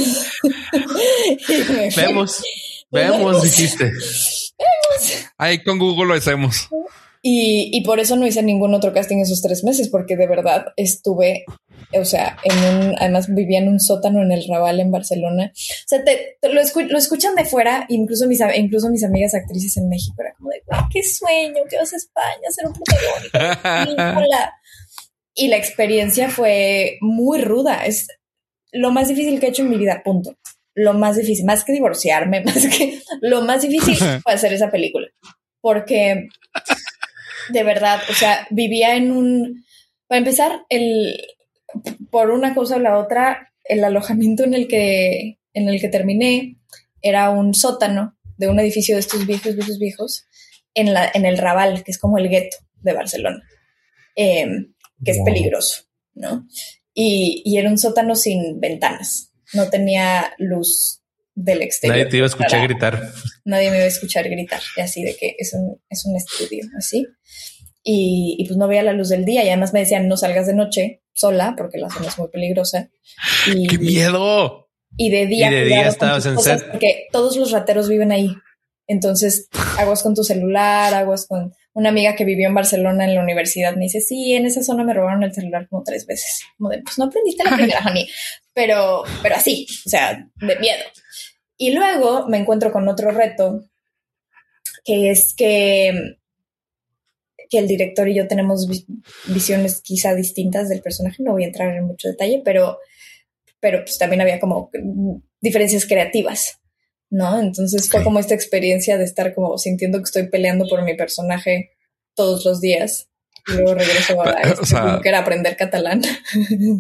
me fui. Vemos, vemos, dijiste. Vemos. Ahí con Google lo hacemos. Y, y por eso no hice ningún otro casting esos tres meses, porque de verdad estuve, o sea, en un, además vivía en un sótano en el Raval en Barcelona. O sea, te, te lo, escu- lo escuchan de fuera, incluso mis, incluso mis amigas actrices en México, era como de, qué sueño, que vas a España a ser un protagónico. Y la experiencia fue muy ruda. Es lo más difícil que he hecho en mi vida, punto. Lo más difícil, más que divorciarme, más que lo más difícil fue hacer esa película. Porque de verdad, o sea, vivía en un, para empezar, el, por una cosa o la otra, el alojamiento en el que, en el que terminé era un sótano de un edificio de estos viejos, viejos, viejos, en la, en el Raval, que es como el gueto de Barcelona, eh, que wow. es peligroso, ¿no? Y, y era un sótano sin ventanas. No tenía luz del exterior. Nadie te iba a escuchar para, gritar. Nadie me iba a escuchar gritar. Y así de que es un, es un estudio, así. Y, y pues no veía la luz del día. Y además me decían, no salgas de noche sola, porque la zona es muy peligrosa. Y, ¡qué miedo! Y de día. Y de día estabas en set. Porque todos los rateros viven ahí. Entonces, aguas con tu celular, aguas con... Una amiga que vivió en Barcelona en la universidad me dice, sí, en esa zona me robaron el celular como tres veces. Como de, pues no aprendiste la primera, honey. Pero, pero así, o sea, de miedo. Y luego me encuentro con otro reto, que es que, que el director y yo tenemos vi- visiones quizá distintas del personaje. No voy a entrar en mucho detalle, pero, pero pues también había como diferencias creativas, ¿no? Entonces fue como esta experiencia de estar como sintiendo que estoy peleando por mi personaje todos los días y luego regreso a este, o sea, que era aprender catalán.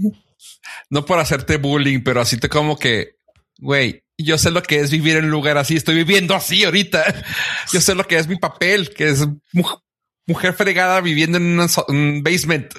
no por hacerte bullying, pero así te como que, güey, yo sé lo que es vivir en un lugar así. Estoy viviendo así ahorita. Yo sé lo que es mi papel, que es mu- mujer fregada viviendo en una so- un basement.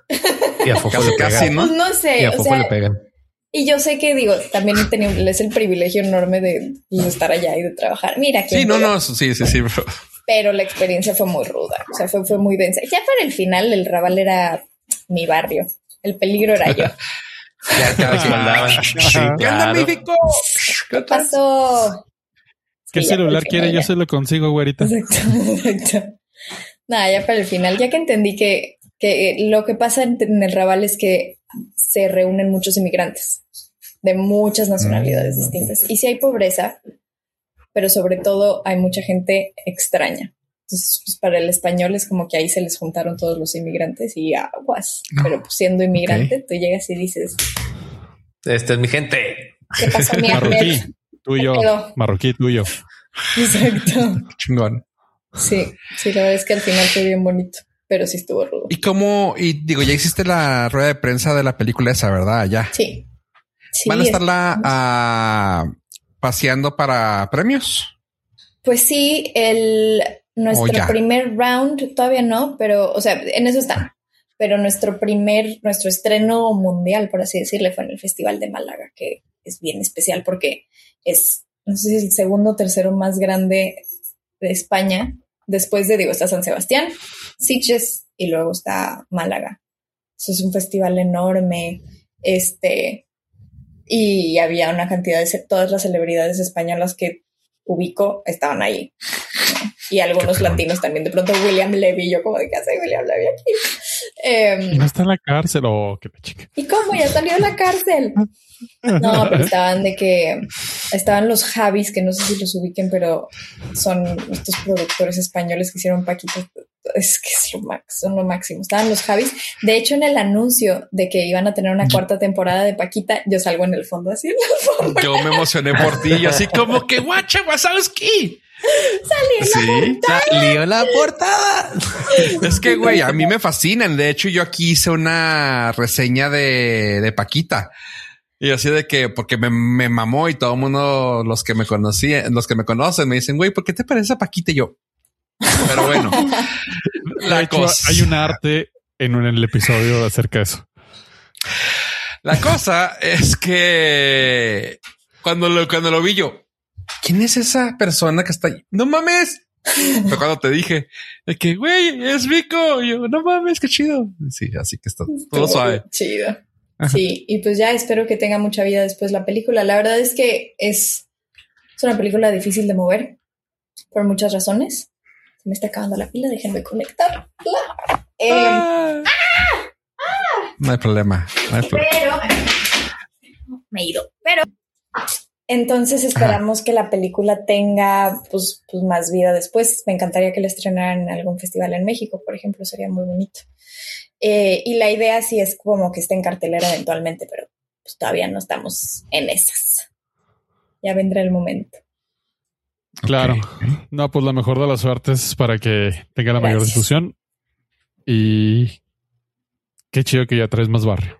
Y a Fofo Casi, le casi, pegan. ¿no? Pues no sé, Y a o Fofo sea, le pegan. y yo sé que digo, también he tenido es el privilegio enorme de, de estar allá y de trabajar. Mira, Sí, no, no, sí, sí, sí, bro. Pero la experiencia fue muy ruda, o sea, fue, fue muy densa. Ya para el final, el Raval era mi barrio, el peligro era yo. Ya cada vez mandaban. Sí, ¿Qué onda, claro. México? ¿Qué pasó? ¿Qué Sí, ya celular para el quiere? final Yo ya. se lo consigo, güerita. Exacto, exacto. Nada, ya para el final, ya que entendí que, que lo que pasa en, en el Raval es que se reúnen muchos inmigrantes de muchas nacionalidades Mm. distintas. Y sí hay pobreza, pero sobre todo hay mucha gente extraña. Entonces, pues, para el español es como que ahí se les juntaron todos los inmigrantes y aguas. No. Pero pues, siendo inmigrante, tú llegas y dices, Esta es mi gente. ¿qué pasó, mi Marroquí, Ahmed? tú y yo. ¿Qué pedo? Marroquí, tú y yo. Exacto. Chingón. Sí, sí, la verdad es que al final fue bien bonito, pero sí estuvo rudo. Y cómo, y digo, ya hiciste la rueda de prensa de la película esa, ¿verdad? Ya. Sí. Sí, ¿Van a es- estarla ah, paseando para premios? Pues sí, el nuestro Oh, ya. primer round todavía no, pero, o sea, en eso están. Pero nuestro primer, nuestro estreno mundial, por así decirle, fue en el Festival de Málaga, que es bien especial porque es, no sé si es el segundo o tercero más grande de España. Después de, digo, está San Sebastián, Sitges y luego está Málaga. Eso es un festival enorme. Este, y había una cantidad de ce- todas las celebridades españolas que ubico estaban ahí. Y algunos latinos también. De pronto William Levy, yo como de qué hace William Levy aquí. Y Eh, no está en la cárcel. Oh, qué chica. ¿Y cómo? Ya salió de la cárcel. No, pero estaban de que estaban los Javis, que no sé si los ubiquen, pero son estos productores españoles que hicieron Paquita. Es que es lo max, son lo máximo. Estaban los Javis. De hecho, en el anuncio de que iban a tener una cuarta temporada de Paquita, yo salgo en el fondo así en la forma. Yo me emocioné por ti y así como que guacha Wazowski. Salí en la Sí, Lío la portada. es que güey, a mí me fascinan. De hecho, yo aquí hice una reseña de, de Paquita. Y así de que, porque me, me mamó y todo el mundo, los que me conocían, los que me conocen, me dicen, güey, ¿por qué te parece a Paquita? Y yo, pero bueno, De la hecho, cosa, hay un arte en, un, en el episodio acerca de eso. la cosa es que cuando lo, cuando lo vi yo, ¿quién es esa persona que está ahí? No mames. Fue cuando te dije de que, güey, es Vico. Y yo, no mames, qué chido. Sí, así que está todo suave. Chido. Sí, y pues ya espero que tenga mucha vida después la película. La verdad es que es, es una película difícil de mover por muchas razones. Se me está acabando la pila, déjenme conectarla. Eh, Ah. No hay problema. No hay problema. pero me he ido. Pero entonces esperamos que la película tenga pues, pues más vida después. Me encantaría que la estrenaran en algún festival en México, por ejemplo, sería muy bonito. Eh, y la idea sí es como que esté en cartelera eventualmente, pero pues todavía no estamos en esas. Ya vendrá el momento. Claro. Ok. No, pues la mejor de las suertes para que tenga la mayor Gracias. difusión. Y qué chido que ya traes más barrio.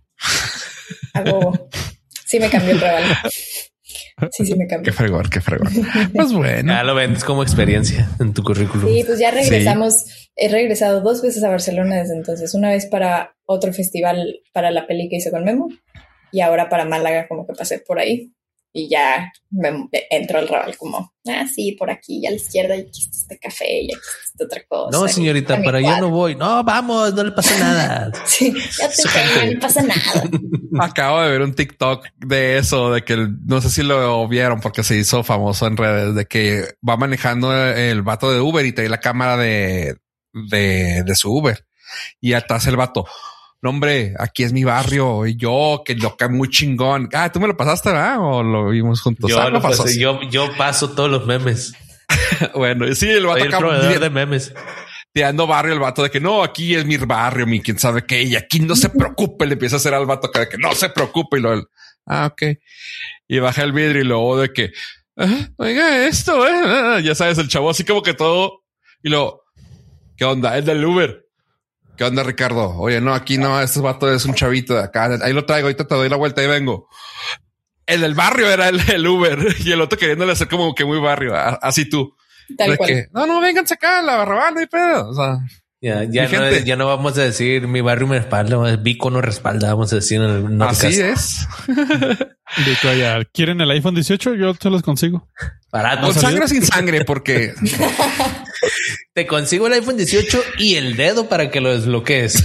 Hago... Sí me cambió el rival. Sí, sí me Qué cambió. fregón, qué fregón. Pues bueno. Ya lo vendes como experiencia en tu currículum. Sí, pues ya regresamos. He regresado dos veces a Barcelona desde entonces. Una vez para otro festival para la peli que hice con Memo y ahora para Málaga, como que pasé por ahí y ya me entró el Raval como, ah, sí, por aquí a la izquierda y aquí está este café y aquí está esta otra cosa. No, y señorita, está mi para allá cuadro. no voy. No, vamos, no le pasa nada. Sí, ya te tengo, no pasa nada. Acabo de ver un TikTok de eso, de que el- no sé si lo vieron porque se hizo famoso en redes, de que va manejando el vato de Uber y trae la cámara de, de, de su Uber y atrás el vato. No, hombre, aquí es mi barrio y yo que lo que muy chingón. Ah, tú me lo pasaste, ¿verdad? O lo vimos juntos. Yo, Ah, lo pasó pasé, así. yo, yo paso todos los memes. Bueno, y sí, el vato Soy el acá proveedor de memes. tirando barrio, el vato de que no, aquí es mi barrio, mi quién sabe qué, y aquí no se preocupe. Le empieza a hacer al vato acá de que no se preocupe y lo, ah, ok. Y baja el vidrio y luego de que, ah, oiga, esto, eh, ya sabes, el chavo así como que todo y lo, ¿qué onda? El del Uber. ¿Qué onda, Ricardo? Oye, no, aquí no, este vato es un chavito de acá. Ahí lo traigo, ahorita te doy la vuelta y vengo. El del barrio era el, el Uber y el otro queriéndole hacer como que muy barrio. Así tú. Tal cual. Que, no, no, vénganse acá, la barrabana, no hay pedo. O sea, ya, ya, no, es, ya no vamos a decir mi barrio me respalda, Vico no respalda, vamos a decir en el Así es. Vico, ya, ¿quieren el iPhone dieciocho? Yo se los consigo. Barato. Con sangre o sin sangre, porque te consigo el iPhone dieciocho y el dedo para que lo desbloquees.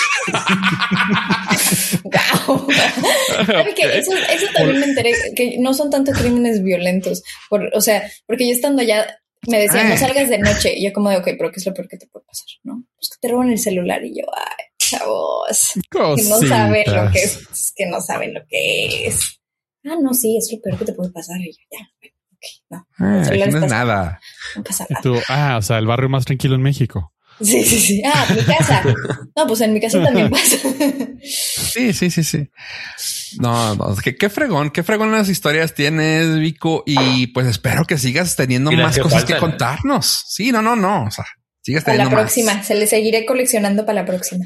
Wow. ¿Sabe que eso, eso también me enteré que no son tanto crímenes violentos? Por, o sea, porque yo estando allá me decían no salgas de noche y yo como de ok, pero ¿qué es lo peor que te puede pasar? No, pues que te roban el celular y yo, ay, chavos, Cositas. que no saben lo que es, que no saben lo que es. Ah, no, sí, es lo peor que te puede pasar. Y yo, ya, ok, no. ah, no es pasa, nada. No pasa nada. Tú, ah, o sea, el barrio más tranquilo en México. Sí, sí, sí. Ah, mi casa. No, pues en mi casa también pasa. Sí, sí, sí, sí. No, no, qué, qué fregón, qué fregón las historias tienes, Vico. Y pues espero que sigas teniendo y más que cosas faltan, que contarnos. Sí, no, no, no. O sea, sigas Para teniendo la próxima, más. se le seguiré coleccionando para la próxima.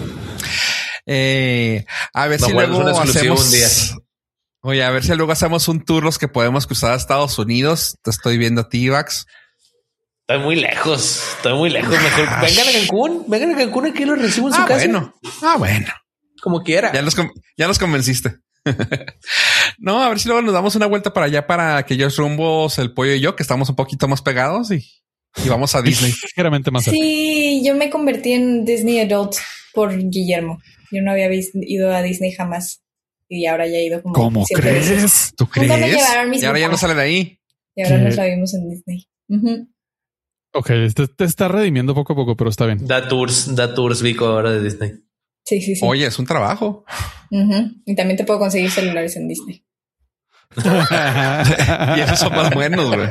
Eh, a ver no, si bueno, luego hacemos un día. Oye, a ver si luego hacemos un tour los que podemos cruzar a Estados Unidos. Te estoy viendo a ti, Vax. Estoy muy lejos, estoy muy lejos. Mejor vengan a Cancún, vengan a Cancún, aquí los recibo en ah, su casa. Bueno, ah, bueno, como quiera. Ya los, ya los convenciste. No, a ver si luego nos damos una vuelta para allá para aquellos rumbos, el pollo y yo, que estamos un poquito más pegados y, y vamos a Disney. Ligeramente más cerca. Sí, yo me convertí en Disney Adult por Guillermo. Yo no había visto, ido a Disney jamás y ahora ya he ido como ¿Cómo siete crees? veces. ¿Tú Nunca me crees? llevaron mis Y ahora ya no papás. sale de ahí. Y ahora ¿Qué? nos la vimos en Disney. Uh-huh. Ok, te, te está redimiendo poco a poco, pero está bien. Da tours, da tours Vico ahora de Disney. Sí, sí, sí. Oye, es un trabajo. Uh-huh. Y también te puedo conseguir celulares en Disney. Y esos son más buenos, güey.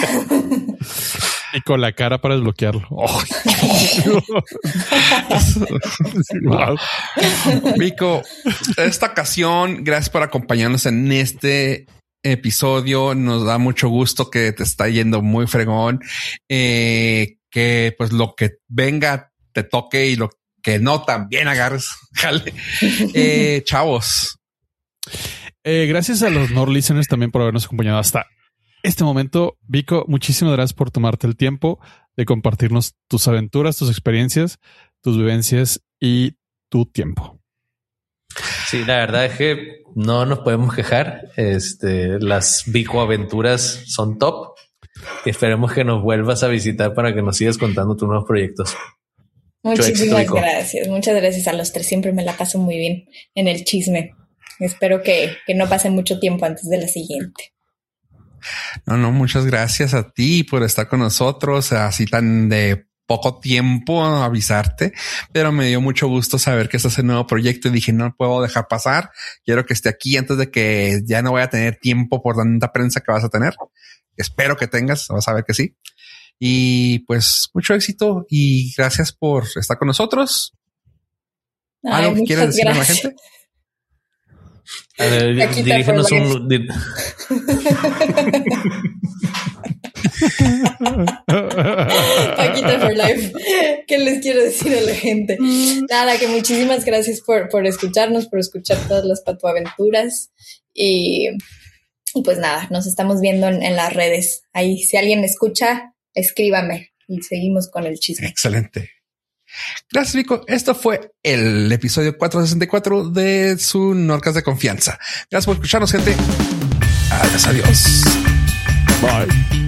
Y con la cara para desbloquearlo. Oh. Wow. Vico, esta ocasión, gracias por acompañarnos en este episodio. Nos da mucho gusto que te está yendo muy fregón. Eh, que pues lo que venga te toque y lo que no también agarres. Jale. Eh, chavos. Eh, gracias a los Nord listeners también por habernos acompañado hasta este momento. Vico, muchísimas gracias por tomarte el tiempo de compartirnos tus aventuras, tus experiencias, tus vivencias y tu tiempo. Sí, la verdad es que no nos podemos quejar. Este, las Vico aventuras son top y esperemos que nos vuelvas a visitar para que nos sigas contando tus nuevos proyectos. Muchísimas gracias. Muchas gracias a los tres. Siempre me la paso muy bien en el chisme. Espero que, que no pase mucho tiempo antes de la siguiente. No, no, muchas gracias a ti por estar con nosotros así tan de poco tiempo a avisarte, pero me dio mucho gusto saber que estás en nuevo proyecto y dije no puedo dejar pasar. Quiero que esté aquí antes de que ya no voy a tener tiempo por tanta prensa que vas a tener. Espero que tengas, vas a ver que sí. Y pues mucho éxito y gracias por estar con nosotros. Ay, ¿Algo que quieras decir a la gracias. gente? A ver, dirígenos un... Di- Paquita for life. ¿Qué les quiero decir a la gente? Nada, que muchísimas gracias por, por escucharnos, por escuchar todas las patuaventuras. Y, y pues nada, nos estamos viendo en, en las redes. Ahí, si alguien escucha, escríbame y seguimos con el chisme. Excelente. Gracias, Vico. Esto fue el episodio cuatrocientos sesenta y cuatro de su Norcas de Confianza. Gracias por escucharnos, gente. Adiós, adiós. Bye.